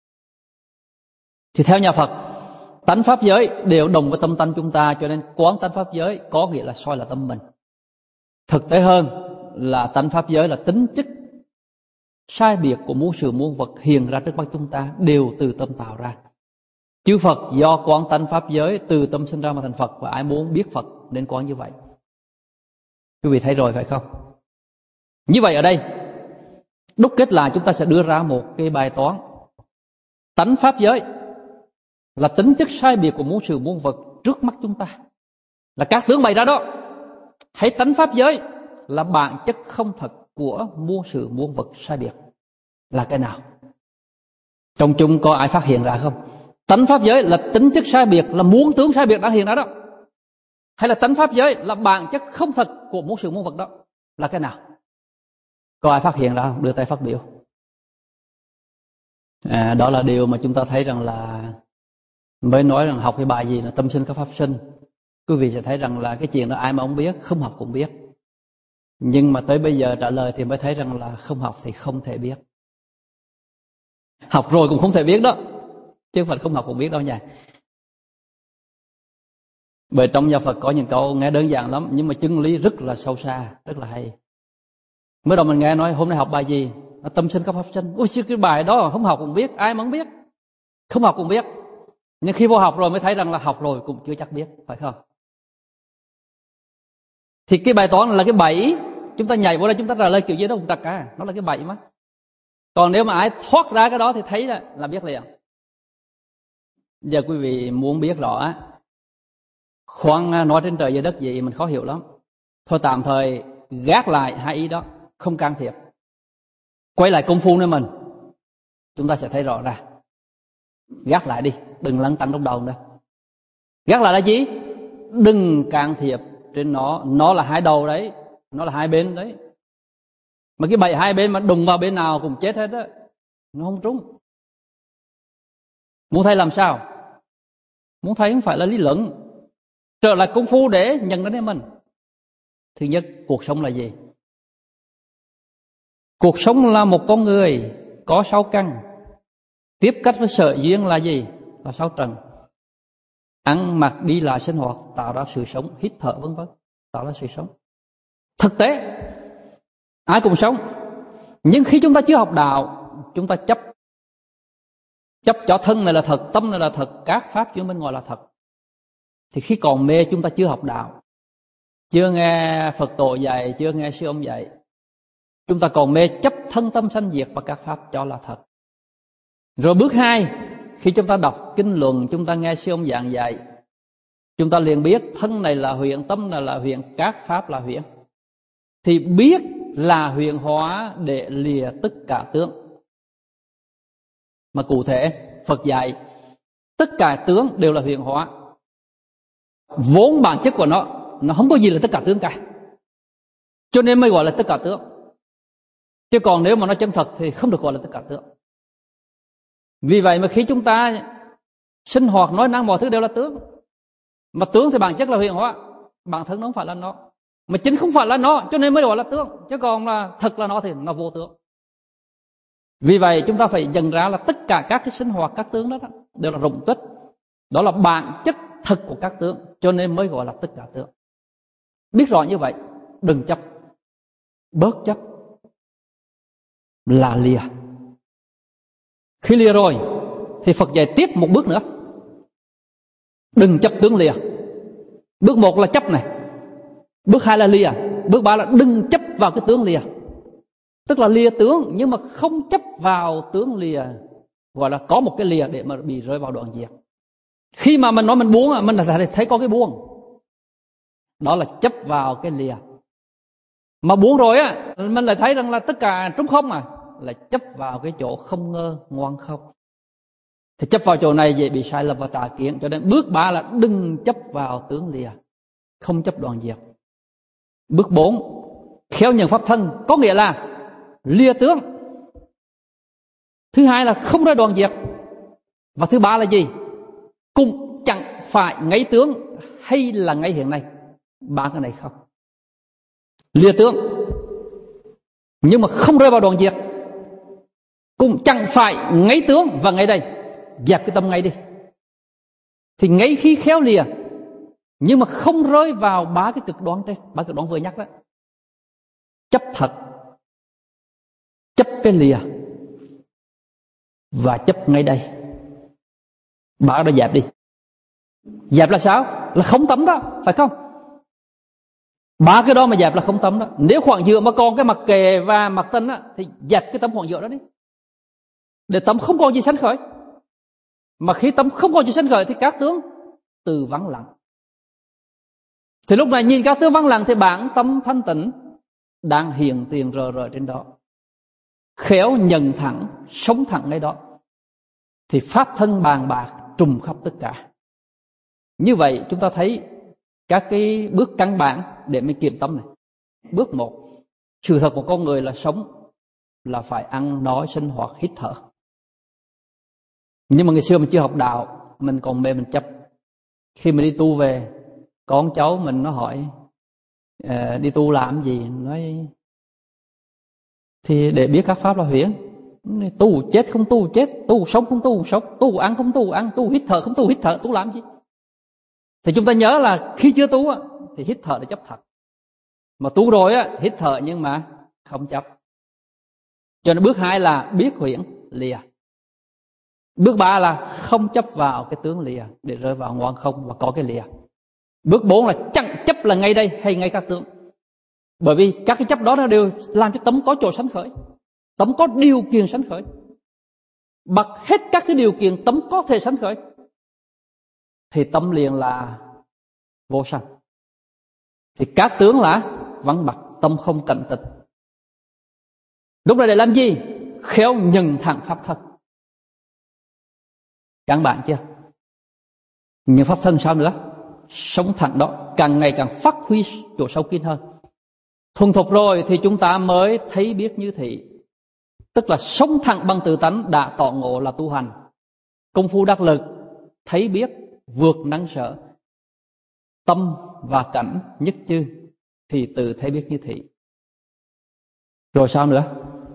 Thì theo nhà Phật, tánh pháp giới đều đồng với tâm tánh chúng ta, cho nên quán tánh pháp giới có nghĩa là soi là tâm mình. Thực tế hơn là tánh pháp giới là tính chất sai biệt của muôn sự muôn vật hiện ra trước mắt chúng ta đều từ tâm tạo ra. Chư Phật do quán tánh pháp giới từ tâm sinh ra mà thành Phật, và ai muốn biết Phật nên quán như vậy. Quý vị thấy rồi phải không? Như vậy ở đây đúc kết lại, chúng ta sẽ đưa ra một cái bài toán. Tánh pháp giới là tính chất sai biệt của muôn sự muôn vật trước mắt chúng ta, là các tướng bày ra đó. Hãy tánh pháp giới là bản chất không thật của muôn sự muôn vật sai biệt là cái nào? Trong chúng có ai phát hiện ra không? Tánh pháp giới là tính chất sai biệt, là muôn tướng sai biệt đã hiện ra đó, hay là tánh pháp giới là bản chất không thật của muôn sự muôn vật đó là cái nào? Có ai phát hiện ra không? Đưa tay phát biểu. Đó là điều mà chúng ta thấy rằng là mới nói rằng học cái bài gì là tâm sinh các pháp sinh. Quý vị sẽ thấy rằng là cái chuyện đó ai mà không biết, không học cũng biết. Nhưng mà tới bây giờ trả lời thì mới thấy rằng là không học thì không thể biết. Học rồi cũng không thể biết đó, chứ không phải không học cũng biết đâu nha. Bởi trong nhà Phật có những câu nghe đơn giản lắm, nhưng mà chân lý rất là sâu xa, rất là hay. Mới đầu mình nghe nói hôm nay học bài gì, tâm sinh các pháp sinh. Ôi cái bài đó không học cũng biết, ai mà không biết, không học cũng biết. Nhưng khi vô học rồi mới thấy rằng là học rồi cũng chưa chắc biết, phải không? Thì cái bài toán là cái bẫy, chúng ta nhảy vô đây chúng ta trả lời kiểu gì đâu cũng trật cả, nó là cái bẫy mà. Còn nếu mà ai thoát ra cái đó thì thấy là biết liền. Giờ quý vị muốn biết rõ khoan nói trên trời dưới đất gì mình khó hiểu lắm. Thôi tạm thời gác lại hai ý đó, không can thiệp. Quay lại công phu nữa mình, chúng ta sẽ thấy rõ ra. Gác lại đi, đừng lăn tăn trong đầu nữa. Gác lại là gì? Đừng can thiệp trên nó là hai đầu đấy, nó là hai bên đấy. Mà cái bẫy hai bên mà đụng vào bên nào cũng chết hết á, nó không trúng. Muốn thấy làm sao? Muốn thấy không phải là lý luận. Trở lại công phu để nhận ra đến mình. Thứ nhất, cuộc sống là gì? Cuộc sống là một con người có 6 căn. Tiếp cách với sở duyên là gì? Là 6 trần. Ăn, mặc, đi lại, sinh hoạt tạo ra sự sống, hít thở vân vân, tạo ra sự sống. Thực tế, ai cũng sống. Nhưng khi chúng ta chưa học đạo, chúng ta chấp cho thân này là thật, tâm này là thật, các pháp chuyên bên ngoài là thật. Thì khi còn mê chúng ta chưa học đạo, chưa nghe Phật tổ dạy, chưa nghe sư ông dạy, chúng ta còn mê chấp thân tâm sanh diệt và các pháp cho là thật. Rồi bước 2, khi chúng ta đọc kinh luận, chúng ta nghe sư ông giảng dạy, chúng ta liền biết thân này là huyễn, tâm này là huyễn, các pháp là huyễn. Thì biết là huyễn hóa để lìa tất cả tướng. Mà cụ thể Phật dạy tất cả tướng đều là huyễn hóa. Vốn bản chất của nó không có gì là tất cả tướng cả, cho nên mới gọi là tất cả tướng. Chứ còn nếu mà nó chân thật thì không được gọi là tất cả tướng. Vì vậy mà khi chúng ta sinh hoạt nói năng mọi thứ đều là tướng. Mà tướng thì bản chất là huyễn hóa, bản thân nó không phải là nó. Mà chính không phải là nó, cho nên mới gọi là tướng. Chứ còn là thật là nó thì nó vô tướng. Vì vậy chúng ta phải nhận ra là tất cả các cái sinh hoạt, các tướng đó đều là rụng tích. Đó là bản chất thật của các tướng, cho nên mới gọi là tất cả tướng. Biết rõ như vậy, đừng chấp, bớt chấp là lìa. Khi lìa rồi thì Phật dạy tiếp một bước nữa. Đừng chấp tướng lìa. Bước 1 là chấp này, bước 2 là lìa, bước 3 là đừng chấp vào cái tướng lìa. Tức là lìa tướng nhưng mà không chấp vào tướng lìa, gọi là có một cái lìa để mà bị rơi vào đoạn diệt. Khi mà mình nói mình buông, mình là thấy có cái buông. Đó là chấp vào cái lìa. Mà buông rồi mình lại thấy rằng là tất cả trống không là chấp vào cái chỗ không ngơ, ngoan không. Thì chấp vào chỗ này dễ bị sai lầm và tà kiến. Cho nên bước 3 là đừng chấp vào tướng lìa, không chấp đoạn diệt. Bước 4, khéo nhận pháp thân, có nghĩa là lìa tướng. Thứ 2 là không ra đoạn diệt. Và thứ 3 là gì? Cũng chẳng phải ngay tướng hay là ngay hiện nay. 3 cái này không. Lìa tướng nhưng mà không rơi vào đoạn diệt, cũng chẳng phải ngay tướng và ngay đây. Dẹp cái tâm ngay đi. Thì ngay khi khéo lìa nhưng mà không rơi vào 3 cái cực đoan trên, 3 cực đoan vừa nhắc đó. Chấp thật, chấp cái lìa và chấp ngay đây. 3 đó dẹp đi. Dẹp là sao? Là không tâm đó, phải không? 3 cái đó mà dẹp là không tâm đó. Nếu khoảng giữa mà còn cái mặt kề và mặt tân thì dẹp cái tâm khoảng giữa đó đi, để tâm không còn gì sanh khởi. Mà khi tâm không còn gì sanh khởi thì các tướng từ vắng lặng. Thì lúc này nhìn các tướng vắng lặng thì bản tâm thanh tịnh đang hiện tiền rờ rờ trên đó. Khéo nhận thẳng, sống thẳng ngay đó, thì pháp thân bàn bạc trùm khắp tất cả. Như vậy chúng ta thấy các cái bước căn bản để mình kiềm tâm này. Bước 1, sự thật của con người là sống là phải ăn, nói, sinh hoạt, hít thở. Nhưng mà ngày xưa mình chưa học đạo, mình còn mê mình chấp. Khi mình đi tu về, con cháu mình nó hỏi đi tu làm gì, nói thì để biết các pháp là huyễn. Tu chết không tu chết, tu sống không tu sống, tu ăn không tu ăn, tu hít thở không tu hít thở, tu làm gì? Thì chúng ta nhớ là khi chưa tu thì hít thở để chấp thật. Mà tu rồi hít thở nhưng mà không chấp. Cho nên bước 2 là biết huyễn lìa. Bước 3 là không chấp vào cái tướng lìa để rơi vào ngoan không và có cái lìa. Bước 4 là chẳng chấp là ngay đây hay ngay các tướng. Bởi vì các cái chấp đó nó đều làm cho tâm có chỗ sanh khởi. Tâm có điều kiện sanh khởi, bật hết các cái điều kiện tâm có thể sanh khởi, thì tâm liền là vô sanh. Thì các tướng là vắng bặt, tâm không cận tịch. Lúc này để làm gì? Khéo nhận thẳng pháp thân. Các bạn chưa? Nhưng pháp thân sao nữa? Sống thẳng đó, càng ngày càng phát huy chỗ sâu kín hơn. Thuần thục rồi thì chúng ta mới thấy biết như thị. Tức là sống thẳng bằng tự tánh đã tỏ ngộ là tu hành. Công phu đắc lực, thấy biết, vượt năng sở. Tâm và cảnh nhất chư thì tự thấy biết như thị. Rồi sao nữa?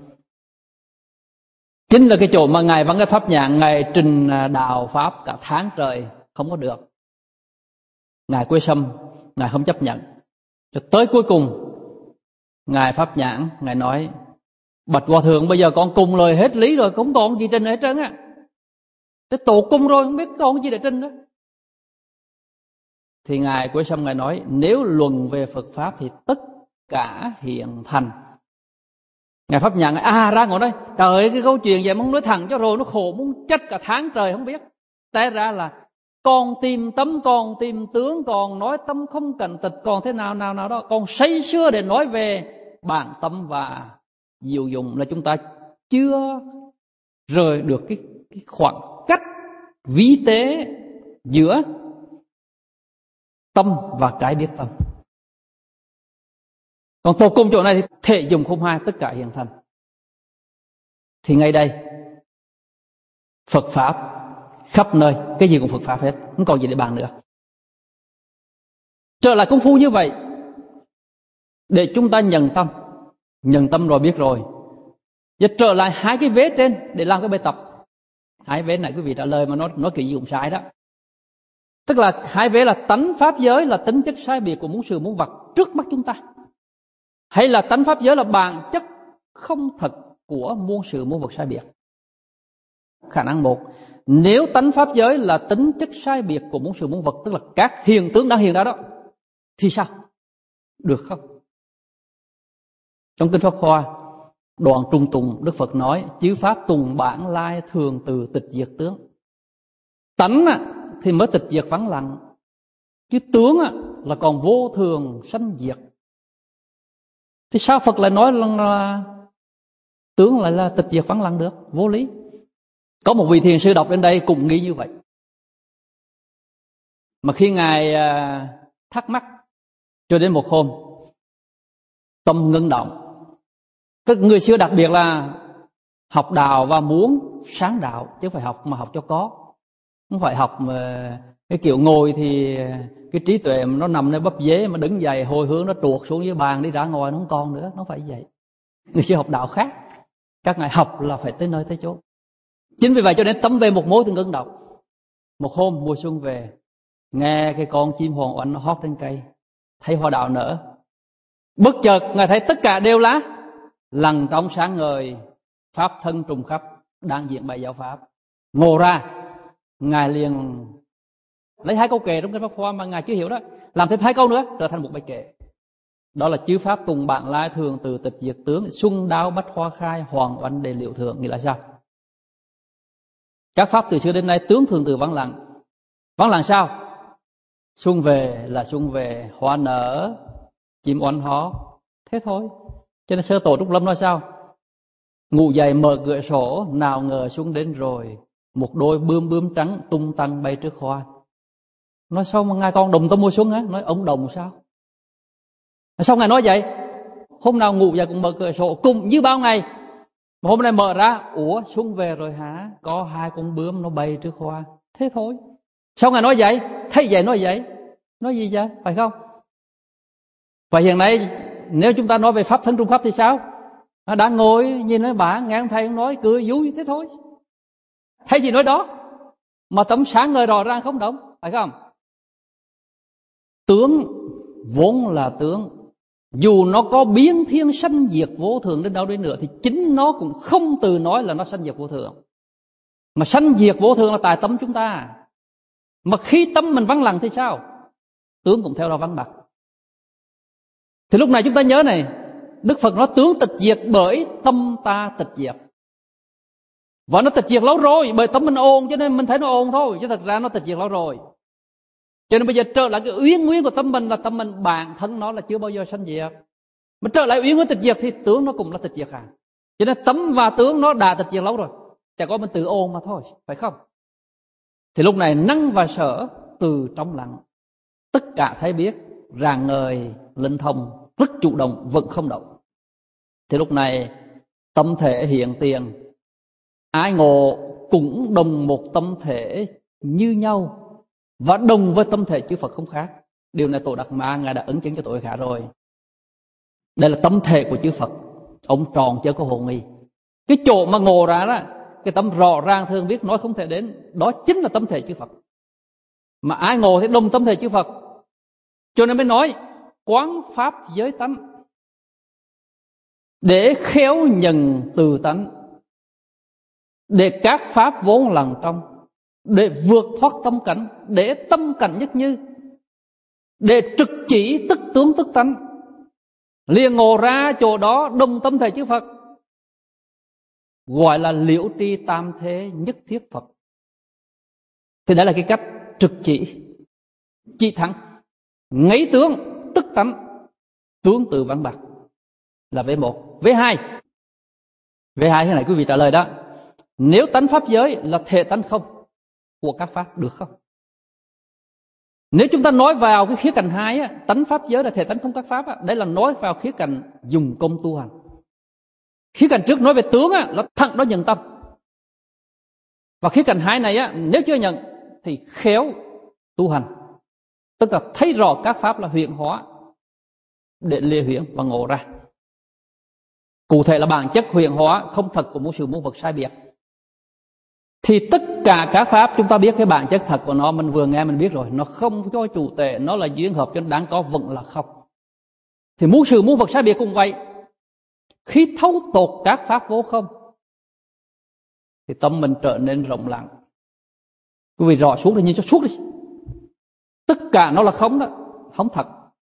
Chính là cái chỗ mà Ngài Văn Cái Pháp Nhạn, Ngài trình đạo Pháp cả tháng trời không có được. Ngài Quế Sâm, Ngài không chấp nhận. Cho tới cuối cùng, Ngài Pháp Nhãn, Ngài nói: bạch Hòa Thượng, bây giờ con cùng lời hết lý rồi, không còn gì trình hết trơn á. Thế tổ cung rồi, không biết còn gì để trình đó. Thì Ngài Quế Sâm Ngài nói: nếu luận về Phật Pháp thì tất cả hiện thành. Ngài Pháp Nhãn ra ngồi đây, trời ơi, cái câu chuyện vậy muốn nói thẳng cho rồi nó khổ muốn chết cả tháng trời không biết. Té ra là còn tìm tâm, còn tìm tướng, còn nói tâm không cận tịch, còn thế nào đó, còn say sưa để nói về bản tâm và diệu dụng, là chúng ta chưa rời được cái khoảng cách vi tế giữa tâm và cái biết tâm. Còn tổ cung chỗ này thì thể dùng không hai, tất cả hiện thành. Thì ngay đây Phật Pháp khắp nơi, cái gì cũng Phật Pháp hết, không còn gì để bàn nữa. Trở lại công phu như vậy để chúng ta nhận tâm rồi biết rồi. Giờ trở lại hai cái vế trên để làm cái bài tập. Hai vế này quý vị trả lời mà nó kiểu gì cũng sai đó. Tức là hai vế là tánh pháp giới là tính chất sai biệt của muôn sự muôn vật trước mắt chúng ta, hay là tánh pháp giới là bản chất không thật của muôn sự muôn vật sai biệt. Khả năng một, nếu tánh pháp giới là tính chất sai biệt của muôn sự muôn vật, tức là các hiện tướng đang hiện ra đó, thì sao? Được không? Trong Kinh Pháp Hoa, đoạn trung tùng, Đức Phật nói: chư pháp tùng bản lai thường từ tịch diệt tướng. Tánh thì mới tịch diệt vắng lặng, chứ tướng là còn vô thường sanh diệt. Thì sao Phật lại nói là tướng lại là tịch diệt vắng lặng được? Vô lý. Có một vị thiền sư đọc đến đây cũng nghĩ như vậy. Mà khi Ngài thắc mắc, cho đến một hôm tâm ngưng động. Tức người xưa đặc biệt là học đạo và muốn sáng đạo, chứ không phải học mà học cho có. Không phải học mà cái kiểu ngồi thì cái trí tuệ nó nằm nơi bắp dế, mà đứng dậy hồi hướng nó tuột xuống dưới bàn đi ra ngoài nó không còn nữa. Nó phải vậy. Người xưa học đạo khác, các ngài học là phải tới nơi tới chỗ. Chính vì vậy cho nên tâm về một mối thì ngưng động. Một hôm mùa xuân về, nghe cái con chim hoàng oanh nó hót trên cây, thấy hoa đào nở. Bất chợt ngài thấy tất cả đều là lằn trong sáng ngời, pháp thân trùng khắp, đang diễn bài giáo pháp. Ngộ ra, ngài liền lấy hai câu kệ trong Kinh Pháp Hoa mà ngài chưa hiểu đó, làm thêm hai câu nữa trở thành một bài kệ. Đó là chư pháp tùng bản lai thường từ tịch diệt tướng, xuân đáo bách hoa khai, hoàng oanh đề liệu thượng. Nghĩa là sao? Các pháp từ xưa đến nay tướng thường từ vắng lặng. Vắng lặng sao? Xuân về là xuân về, hoa nở, chim oanh hót, thế thôi. Cho nên Sơ Tổ Trúc Lâm nói sao? Ngủ dậy mở cửa sổ, nào ngờ xuân đến rồi, một đôi bướm bướm trắng tung tăng bay trước hoa. Nói sao mà ngài con đồng tâm mùa xuân á? Nói ông đồng sao? Sao ngài nói vậy? Hôm nào ngủ dậy cũng mở cửa sổ cùng như bao ngày, mà hôm nay mở ra, ủa xuân về rồi hả? Có hai con bướm nó bay trước hoa, thế thôi. Sao ngài nói vậy? Thấy vậy nói vậy, nói gì vậy? Phải không? Và hiện nay nếu chúng ta nói về pháp thân trung pháp thì sao? Đã ngồi nhìn thấy bà, nghe ông thầy nói cười vui thế thôi. Thấy gì nói đó, mà tấm sáng ngời rõ ràng không động, phải không? Tướng vốn là tướng, dù nó có biến thiên sanh diệt vô thường đến đâu đi nữa, thì chính nó cũng không từ nói là nó sanh diệt vô thường. Mà sanh diệt vô thường là tại tâm chúng ta. Mà khi tâm mình vắng lặng thì sao? Tướng cũng theo đó vắng bặt. Thì lúc này chúng ta nhớ này, Đức Phật nói tướng tịch diệt bởi tâm ta tịch diệt. Và nó tịch diệt lâu rồi, bởi tâm mình ồn cho nên mình thấy nó ồn thôi, chứ thật ra nó tịch diệt lâu rồi. Cho nên bây giờ trở lại cái uyên nguyên của tâm mình là tâm mình bản thân nó là chưa bao giờ sanh diệt. Mà trở lại uyên nguyên tịch diệt thì tướng nó cũng là tịch diệt cả. Cho nên tâm và tướng nó đã tịch diệt lâu rồi, chẳng có mình tự ồn mà thôi, phải không? Thì lúc này năng và sở từ trong lặng, tất cả thấy biết, rạng ngời, linh thông, rất chủ động, vẫn không động. Thì lúc này tâm thể hiện tiền, ai ngộ cũng đồng một tâm thể như nhau và đồng với tâm thể chư Phật không khác. Điều này Tổ Đạt Ma Ngài đã ấn chứng cho tội khả rồi. Đây là tâm thể của chư Phật, ông tròn chứ có hồ nghi. Cái chỗ mà ngộ ra đó, cái tâm rõ ràng thường biết nói không thể đến, đó chính là tâm thể chư Phật. Mà ai ngộ thì đồng tâm thể chư Phật. Cho nên mới nói quán pháp giới tánh để khéo nhận từ tánh, để các pháp vốn lặng trong, để vượt thoát tâm cảnh, để tâm cảnh nhất như, để trực chỉ tức tướng tức tánh, liền ngộ ra chỗ đó đồng tâm thể chư Phật, gọi là liễu tri tam thế nhất thiết Phật. Thì đó là cái cách trực chỉ thẳng, ngấy tướng tức tánh, tướng từ vắng bạc, là V1. V2 thế này quý vị trả lời đó. Nếu tánh pháp giới là thể tánh không của các pháp, được không? Nếu chúng ta nói vào cái khía cạnh 2 á, tánh pháp giới là thể tánh không các pháp á, đây là nói vào khía cạnh dùng công tu hành. Khía cạnh trước nói về tướng á, là thẳng đó nhận tâm. Và khía cạnh 2 này á, nếu chưa nhận thì khéo tu hành, tức là thấy rõ các pháp là huyễn hóa để lìa huyễn và ngộ ra. Cụ thể là bản chất huyễn hóa không thật của muôn sự muôn vật sai biệt. Thì tất cả các pháp chúng ta biết cái bản chất thật của nó, mình vừa nghe mình biết rồi, nó không có chủ tệ, nó là duyên hợp cho nên đáng có vẫn là không. Thì muôn sự muôn vật sai biệt cũng vậy. Khi thấu tột các pháp vô không thì tâm mình trở nên rộng lặng. Quý vị rõ xuống thì nhìn cho suốt đi. Tất cả nó là không đó, không thật.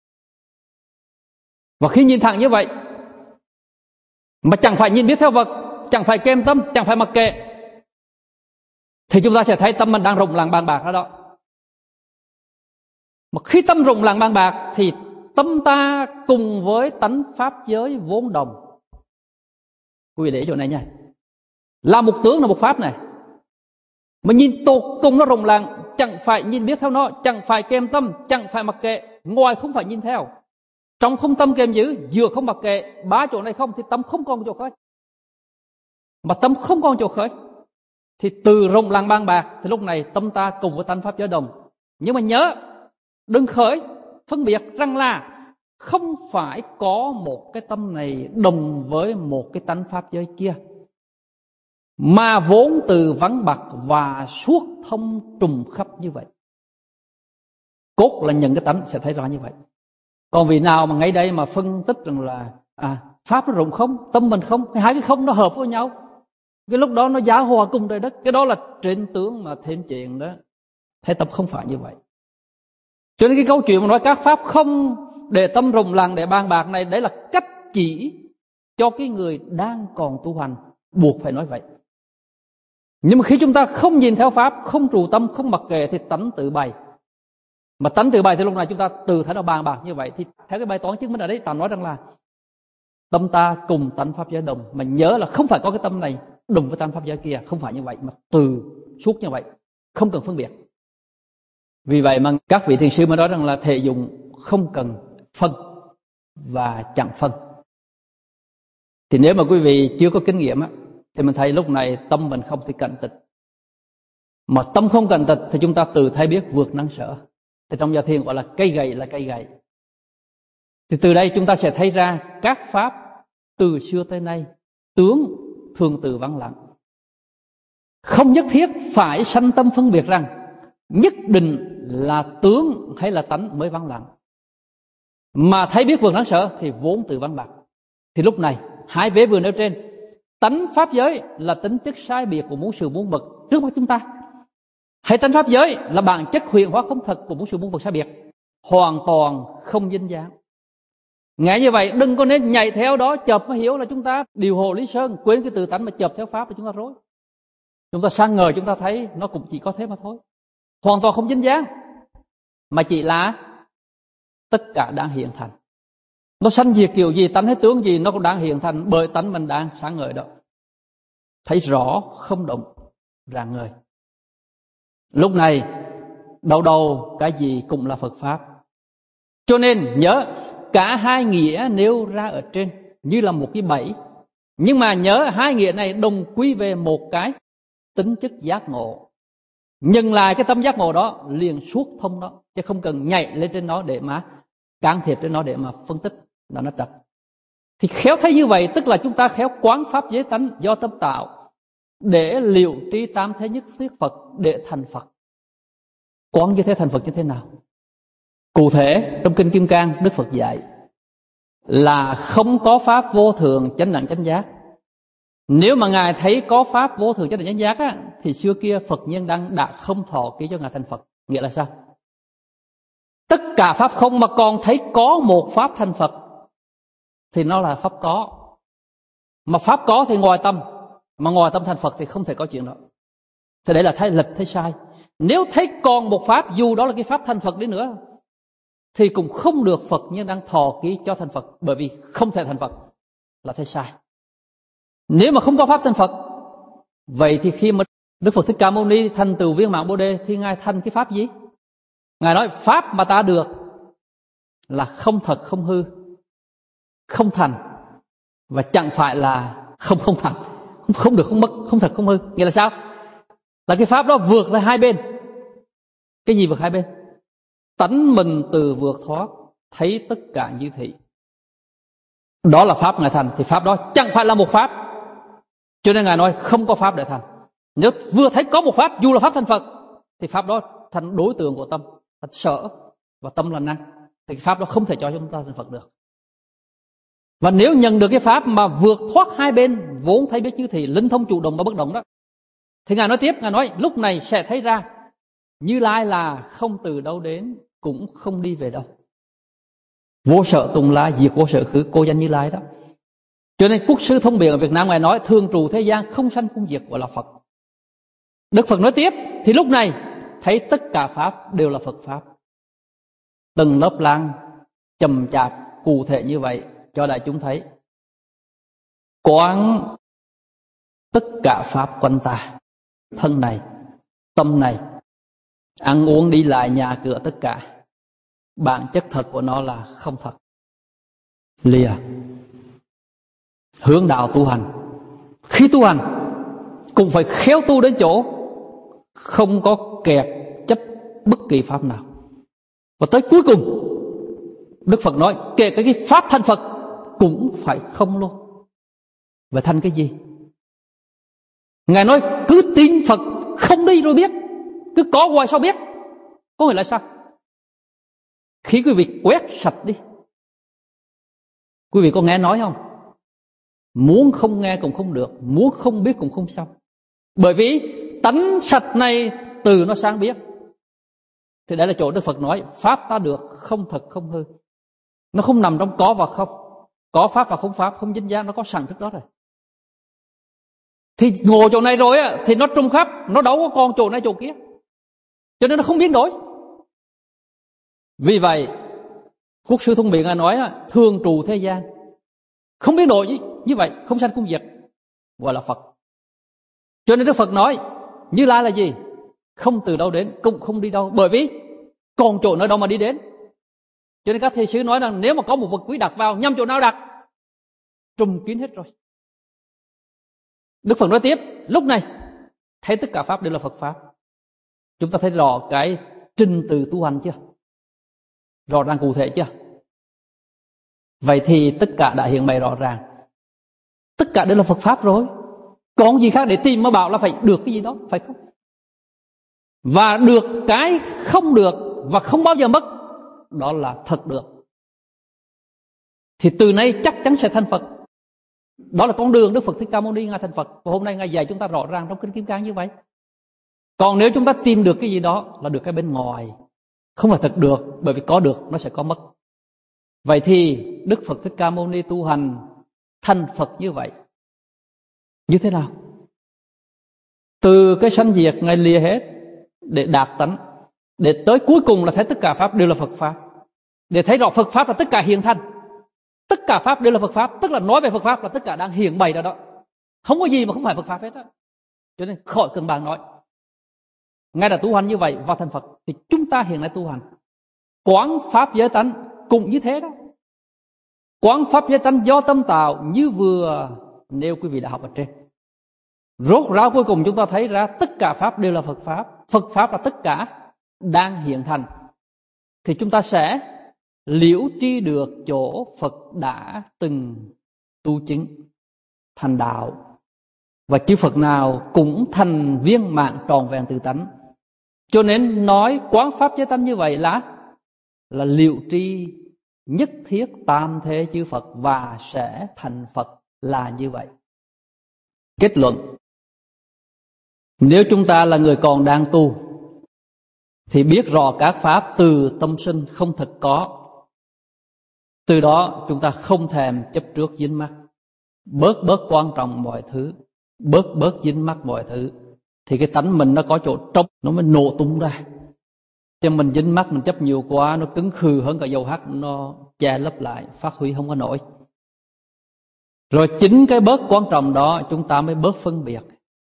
Và khi nhìn thẳng như vậy mà chẳng phải nhìn biết theo vật, chẳng phải kèm tâm, chẳng phải mặc kệ, thì chúng ta sẽ thấy tâm mình đang rộng lặng bàn bạc ở đó. Mà khi tâm rộng lặng bàn bạc thì tâm ta cùng với tánh pháp giới vốn đồng. Quý vị để chỗ này nha, là một tướng là một pháp này, mà nhìn tột cùng nó rộng lặng, chẳng phải nhìn biết theo nó, chẳng phải kèm tâm, chẳng phải mặc kệ, ngoài không phải nhìn theo, trong không tâm kèm giữ, vừa không mặc kệ, ba chỗ này không thì tâm không còn chỗ khởi. Mà tâm không còn chỗ khởi thì từ rộng lặng bàn bạc, thì lúc này tâm ta cùng với tánh pháp giới đồng. Nhưng mà nhớ, đừng khởi phân biệt rằng là không phải có một cái tâm này đồng với một cái tánh pháp giới kia, mà vốn từ vắng bặt và suốt thông trùng khắp như vậy. Cốt là nhận cái tánh sẽ thấy rõ như vậy. Còn vì nào mà ngay đây mà phân tích rằng là pháp nó rộng không, tâm mình không, hai cái không nó hợp với nhau, cái lúc đó nó giá hòa cùng trời đất, cái đó là trên tướng mà thêm chuyện đó. Thế tập không phải như vậy. Cho nên cái câu chuyện mà nói các pháp không để tâm rộng lặng để bàn bạc này, đấy là cách chỉ cho cái người đang còn tu hành, buộc phải nói vậy. Nhưng mà khi chúng ta không nhìn theo pháp, không trụ tâm, không mặc kệ thì tánh tự bày. Mà tánh tự bày thì lúc này chúng ta từ thấy nó bàn bạc như vậy. Thì theo cái bài toán chứng minh ở đấy, ta nói rằng là tâm ta cùng tánh pháp giới đồng. Mà nhớ là không phải có cái tâm này đồng với tánh pháp giới kia, không phải như vậy, mà từ suốt như vậy, không cần phân biệt. Vì vậy mà các vị thiền sư mới nói rằng là thể dụng không cần phân và chẳng phân. Thì nếu mà quý vị chưa có kinh nghiệm á, thì mình thấy lúc này tâm mình không thể cận tịch. Mà tâm không cận tịch thì chúng ta tự thấy biết vượt năng sở. Thì trong gia thiền gọi là cây gậy là cây gậy. Thì từ đây chúng ta sẽ thấy ra các pháp từ xưa tới nay tướng thường từ vắng lặng. Không nhất thiết phải sanh tâm phân biệt rằng nhất định là tướng hay là tánh mới vắng lặng. Mà thấy biết vượt năng sở thì vốn từ vắng bạc. Thì lúc này hai vế vừa nêu trên, tánh pháp giới là tính chất sai biệt của muôn sự muôn vật trước mắt chúng ta, hay tánh pháp giới là bản chất huyền hóa không thật của muôn sự muôn vật sai biệt, hoàn toàn không dính dáng. Nghe như vậy đừng có nên nhảy theo đó, chợp mới hiểu là chúng ta điều hồ lý sơn, quên cái tự tánh mà chợp theo pháp thì chúng ta rối. Chúng ta sang ngời chúng ta thấy nó cũng chỉ có thế mà thôi. Hoàn toàn không dính dáng, mà chỉ là tất cả đang hiện thành. Nó sanh diệt kiểu gì, tánh hay tướng gì, nó cũng đang hiện thành bởi tánh mình đang sáng ngời đó. Thấy rõ không động, rạng ngời. Lúc này đầu đầu cái gì cũng là Phật Pháp. Cho nên nhớ cả hai nghĩa nêu ra ở trên như là một cái bẫy. Nhưng mà nhớ hai nghĩa này đồng quy về một cái tính chất giác ngộ. Nhận lại cái tâm giác ngộ đó liền suốt thông đó, chứ không cần nhảy lên trên nó để mà can thiệp trên nó để mà phân tích là nó trật. Thì khéo thấy như vậy tức là chúng ta khéo quán pháp giới tánh do tâm tạo để liệu tri tam thế nhất thiết Phật để thành Phật. Quán như thế thành Phật như thế nào? Cụ thể trong Kinh Kim Cang Đức Phật dạy là không có pháp vô thường chánh đẳng chánh giác. Nếu mà Ngài thấy có pháp vô thường chánh đẳng chánh giác á, thì xưa kia Phật Nhân Đăng đã không thọ ký cho Ngài thành Phật. Nghĩa là sao? Tất cả pháp không mà còn thấy có một pháp thành Phật thì nó là pháp có. Mà pháp có thì ngoài tâm, mà ngoài tâm thành Phật thì không thể có chuyện đó. Thì đấy là thấy lệch, thấy sai. Nếu thấy còn một pháp, dù đó là cái pháp thành Phật đi nữa, thì cũng không được Phật Nhân Đăng thọ ký cho thành Phật, bởi vì không thể thành Phật, là thấy sai. Nếu mà không có pháp thành Phật, vậy thì khi mà Đức Phật Thích Ca Mâu Ni thành tựu viên mãn Bồ Đề thì Ngài thành cái pháp gì? Ngài nói pháp mà ta được là không thật không hư, không thành, và chẳng phải là không thành, không được không mất, không thật không hư. Nghĩa là sao? Là cái pháp đó vượt ra hai bên. Cái gì vượt hai bên? Tánh mình từ vượt thoát, thấy tất cả như thị. Đó là pháp Ngài thành, thì pháp đó chẳng phải là một pháp. Cho nên Ngài nói không có pháp để thành. Nếu vừa thấy có một pháp, dù là pháp thành Phật, thì pháp đó thành đối tượng của tâm, thành sở, và tâm là năng, thì cái pháp đó không thể cho chúng ta thành Phật được. Và nếu nhận được cái pháp mà vượt thoát hai bên, vốn thấy biết như thị, linh thông chủ động và bất động đó, thì Ngài nói tiếp, Ngài nói lúc này sẽ thấy ra Như Lai là không từ đâu đến, cũng không đi về đâu. Vô sở tùng lai, diệt vô sở khứ, cô danh Như Lai đó. Cho nên Quốc sư Thông Biện ở Việt Nam Ngài nói thường trụ thế gian, không sanh không diệt, gọi là Phật. Đức Phật nói tiếp, thì lúc này thấy tất cả pháp đều là Phật pháp. Từng lớp lang chậm chạp cụ thể như vậy cho đại chúng thấy. Quán tất cả pháp quanh ta, thân này, tâm này, ăn uống đi lại nhà cửa tất cả, bản chất thật của nó là không thật. Lìa hướng đạo tu hành. Khi tu hành cũng phải khéo tu đến chỗ không có kẹt chấp bất kỳ pháp nào. Và tới cuối cùng Đức Phật nói kể cả cái pháp thành Phật cũng phải không luôn. Vậy thành cái gì? Ngài nói cứ tin Phật không đi rồi biết, cứ có hoài sao biết. Có nghĩa là sao? Khi quý vị quét sạch đi, quý vị có nghe nói không? Muốn không nghe cũng không được, muốn không biết cũng không xong. Bởi vì tánh sạch này từ nó sang biết. Thì đấy là chỗ Đức Phật nói pháp ta được không thật không hư. Nó không nằm trong có và không, có pháp và không pháp, không dính dáng, nó có sẵn trước đó rồi. Thì ngồi chỗ này rồi á, thì nó trùng khắp, nó đâu có còn chỗ này chỗ kia, cho nên nó không biến đổi. Vì vậy Quốc sư Thông Biện Ngài nói thường trụ thế gian, không biến đổi như vậy, không sanh không diệt, gọi là Phật. Cho nên Đức Phật nói Như Lai là gì? Không từ đâu đến, cũng không đi đâu, bởi vì còn chỗ nơi đâu mà đi đến. Cho nên các thầy sư nói rằng nếu mà có một vật quý đặt vào, nhắm chỗ nào đặt, trùm kín hết rồi. Đức Phật nói tiếp, lúc này thấy tất cả pháp đều là Phật pháp. Chúng ta thấy rõ cái trình tự tu hành chưa? Rõ ràng cụ thể chưa? Vậy thì tất cả đã hiện bày rõ ràng. Tất cả đều là Phật pháp rồi. Còn gì khác để tìm mà bảo là phải được cái gì đó, phải không? Và được cái không được và không bao giờ mất, đó là thật được. Thì từ nay chắc chắn sẽ thành Phật. Đó là con đường Đức Phật Thích Ca Mâu Ni Ngài thành Phật. Và hôm nay Ngài dạy chúng ta rõ ràng trong Kinh Kim Cang như vậy. Còn nếu chúng ta tìm được cái gì đó là được cái bên ngoài, không phải thật được, bởi vì có được nó sẽ có mất. Vậy thì Đức Phật Thích Ca Mâu Ni tu hành thành Phật như vậy như thế nào? Từ cái sanh diệt Ngài lìa hết để đạt tánh, để tới cuối cùng là thấy tất cả pháp đều là Phật pháp, để thấy rõ Phật pháp là tất cả hiện thành, tất cả pháp đều là Phật pháp, tức là nói về Phật pháp là tất cả đang hiện bày ra đó, không có gì mà không phải Phật pháp hết đó. Cho nên khỏi cần bàn nói, Ngài đã tu hành như vậy và thành Phật. Thì chúng ta hiện nay tu hành quán pháp giới tánh cũng như thế đó. Quán pháp giới tánh do tâm tạo như vừa nêu quý vị đã học ở trên. Rốt ráo cuối cùng chúng ta thấy ra tất cả pháp đều là Phật pháp, Phật pháp là tất cả đang hiện thành. Thì chúng ta sẽ liễu tri được chỗ Phật đã từng tu chứng thành đạo, và chư Phật nào cũng thành viên mãn tròn vẹn tự tánh. Cho nên nói quán pháp giới tánh như vậy là liễu tri nhất thiết tam thế chư Phật và sẽ thành Phật là như vậy. Kết luận: nếu chúng ta là người còn đang tu thì biết rõ các pháp từ tâm sinh không thực có. Từ đó chúng ta không thèm chấp trước dính mắc, bớt quan trọng mọi thứ, bớt dính mắc mọi thứ, thì cái tánh mình nó có chỗ trống, nó mới nổ tung ra. Chứ mình dính mắc, mình chấp nhiều quá, nó cứng khư hơn cả dầu hắt, nó che lấp lại, phát huy không có nổi. Rồi chính cái bớt quan trọng đó chúng ta mới bớt phân biệt.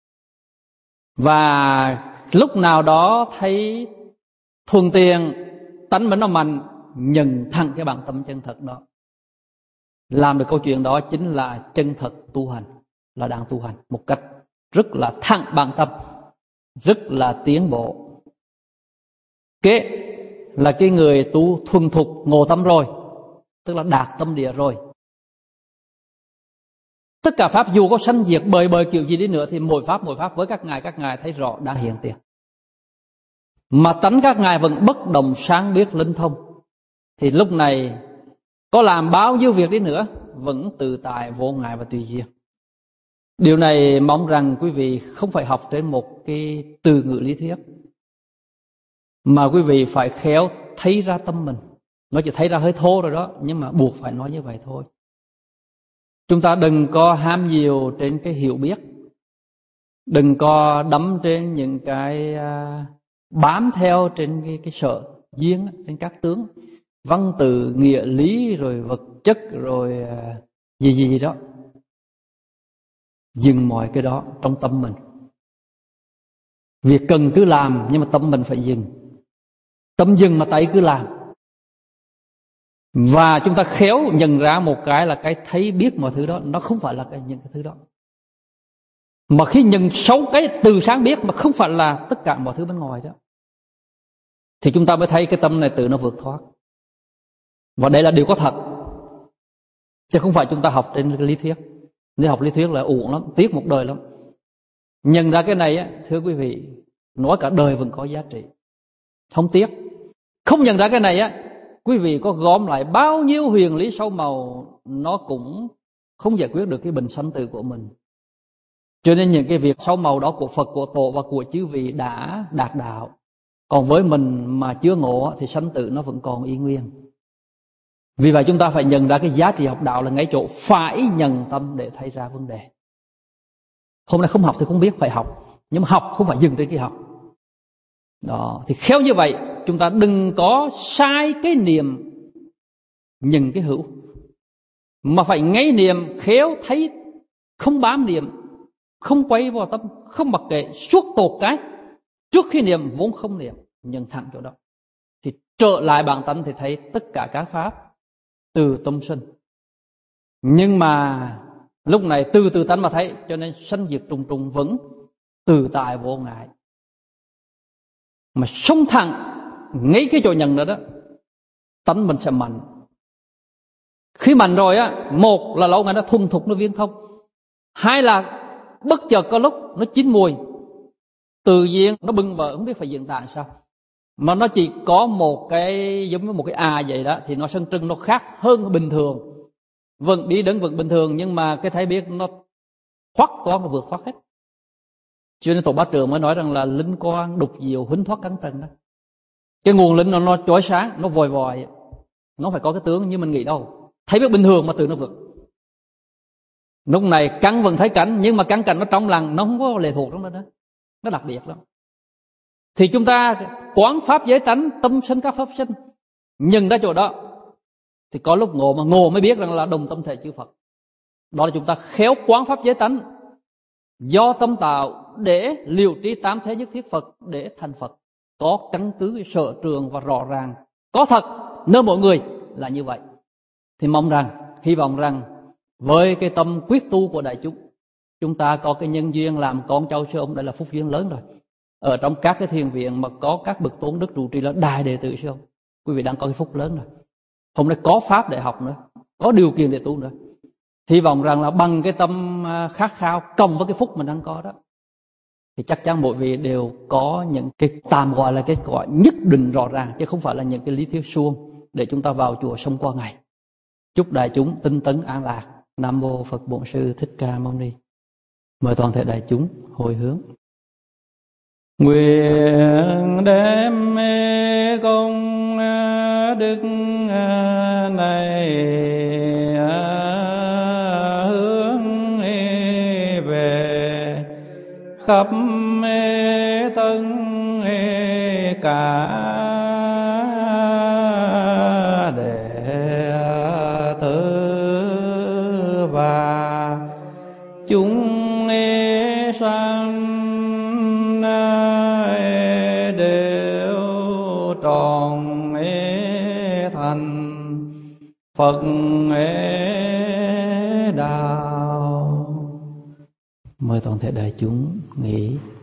Và lúc nào đó thấy thuần tiền, tánh mình nó mạnh, nhận thẳng cái bản tâm chân thật đó. Làm được câu chuyện đó chính là chân thật tu hành, là đang tu hành một cách rất là thẳng bản tâm, rất là tiến bộ. Kế là cái người tu thuần thục ngộ tâm rồi, tức là đạt tâm địa rồi. Tất cả pháp dù có sanh diệt bời kiểu gì đi nữa thì mỗi pháp với các ngài thấy rõ đang hiện tiền. Mà tánh các ngài vẫn bất động sáng biết linh thông, thì lúc này có làm bao nhiêu việc đi nữa vẫn tự tại vô ngại và tùy duyên. Điều này mong rằng quý vị không phải học trên một cái từ ngữ lý thuyết, mà quý vị phải khéo thấy ra tâm mình. Nó chỉ thấy ra hơi thô rồi đó, nhưng mà buộc phải nói như vậy thôi. Chúng ta đừng có ham nhiều trên cái hiểu biết, đừng có đắm trên những cái bám theo trên cái sở duyên, trên các tướng văn từ nghĩa lý rồi vật chất rồi gì đó. Dừng mọi cái đó trong tâm mình. Việc cần cứ làm, nhưng mà tâm mình phải dừng. Tâm dừng mà tay cứ làm. Và chúng ta khéo nhận ra một cái là cái thấy biết mọi thứ đó, nó không phải là những cái thứ đó. Mà khi nhận sâu cái từ sáng biết mà không phải là tất cả mọi thứ bên ngoài đó, thì chúng ta mới thấy cái tâm này tự nó vượt thoát. Và đây là điều có thật, chứ không phải chúng ta học trên lý thuyết. Nếu học lý thuyết là uổng lắm, tiếc một đời lắm. Nhận ra cái này á, thưa quý vị, nói cả đời vẫn có giá trị, không tiếc. Không nhận ra cái này á, quý vị có gom lại bao nhiêu huyền lý sâu màu, nó cũng không giải quyết được cái bình sanh tử của mình. Cho nên những cái việc sâu màu đó của Phật, của Tổ và của chư vị đã đạt đạo. Còn với mình mà chưa ngộ thì sanh tử nó vẫn còn y nguyên. Vì vậy chúng ta phải nhận ra cái giá trị học đạo là ngay chỗ phải nhận tâm để thấy ra vấn đề. Hôm nay không học thì không biết, phải học. Nhưng mà học không phải dừng trên cái học. Đó, thì khéo như vậy chúng ta đừng có sai cái niệm nhận cái hữu, mà phải ngay niệm khéo thấy, không bám niệm, không quay vào tâm, không mặc kệ, suốt tột cái trước khi niệm vốn không niệm, nhận thẳng chỗ đó. Thì trở lại bản tánh thì thấy tất cả các pháp từ tâm sinh. Nhưng mà lúc này từ tánh mà thấy, cho nên sanh diệt trùng trùng vẫn tự tại vô ngại. Mà sống thẳng ngay cái chỗ nhận đó đó, tánh mình sẽ mạnh. Khi mạnh rồi á, một là lâu ngày nó thuần thục, nó viên thông. Hai là bất chợt có lúc nó chín mùi, tự nhiên nó bừng vỡ, không biết phải diễn tả sao. Mà nó chỉ có một cái giống như một cái vậy đó, thì nó sân trưng, nó khác hơn bình thường. Vẫn đi đứng vẫn bình thường, nhưng mà cái thấy biết nó thoát toán, nó vượt thoát hết. Cho nên Tổ Bá Trường mới nói rằng là linh quang đục diệu huấn thoát cắn trần đó. Cái nguồn linh nó chói sáng, nó vòi vòi. Nó phải có cái tướng như mình nghĩ đâu. Thấy biết bình thường mà tự nó vượt. Lúc này căn vẫn thấy cảnh, nhưng mà căn cảnh nó trong lặng, nó không có lệ thuộc trong đó nữa. Nó đặc biệt lắm. Thì chúng ta quán pháp giới tánh, tâm sinh các pháp sinh, nhưng ra chỗ đó thì có lúc ngộ, mà ngộ mới biết rằng là đồng tâm thể chư Phật. Đó là chúng ta khéo quán pháp giới tánh, do tâm tạo để liều trí tám thế nhất thiết Phật để thành Phật. Có căn cứ sở trường và rõ ràng, có thật nơi mỗi người là như vậy. Thì mong rằng, hy vọng rằng với cái tâm quyết tu của đại chúng ta có cái nhân duyên làm con cháu sư ông, đây là phúc duyên lớn rồi. Ở trong các cái thiền viện mà có các bậc tôn đức trụ trì là đại đệ tử sư ông, quý vị đang có cái phúc lớn rồi. Hôm nay có pháp để học nữa, có điều kiện để tu nữa. Hy vọng rằng là bằng cái tâm khát khao cộng với cái phúc mình đang có đó, thì chắc chắn mỗi vị đều có những cái tạm gọi là cái gọi nhất định rõ ràng, chứ không phải là những cái lý thuyết suông để chúng ta vào chùa sống qua ngày. Chúc đại chúng tinh tấn an lạc. Nam mô Phật Bổn Sư Thích Ca Mâu Ni. Mời toàn thể đại chúng hồi hướng. Nguyện đem công đức này hướng về khắp tất cả đệ tử và chúng sanh đều tròn thành Phật đạo. Mời toàn thể đại chúng nghỉ.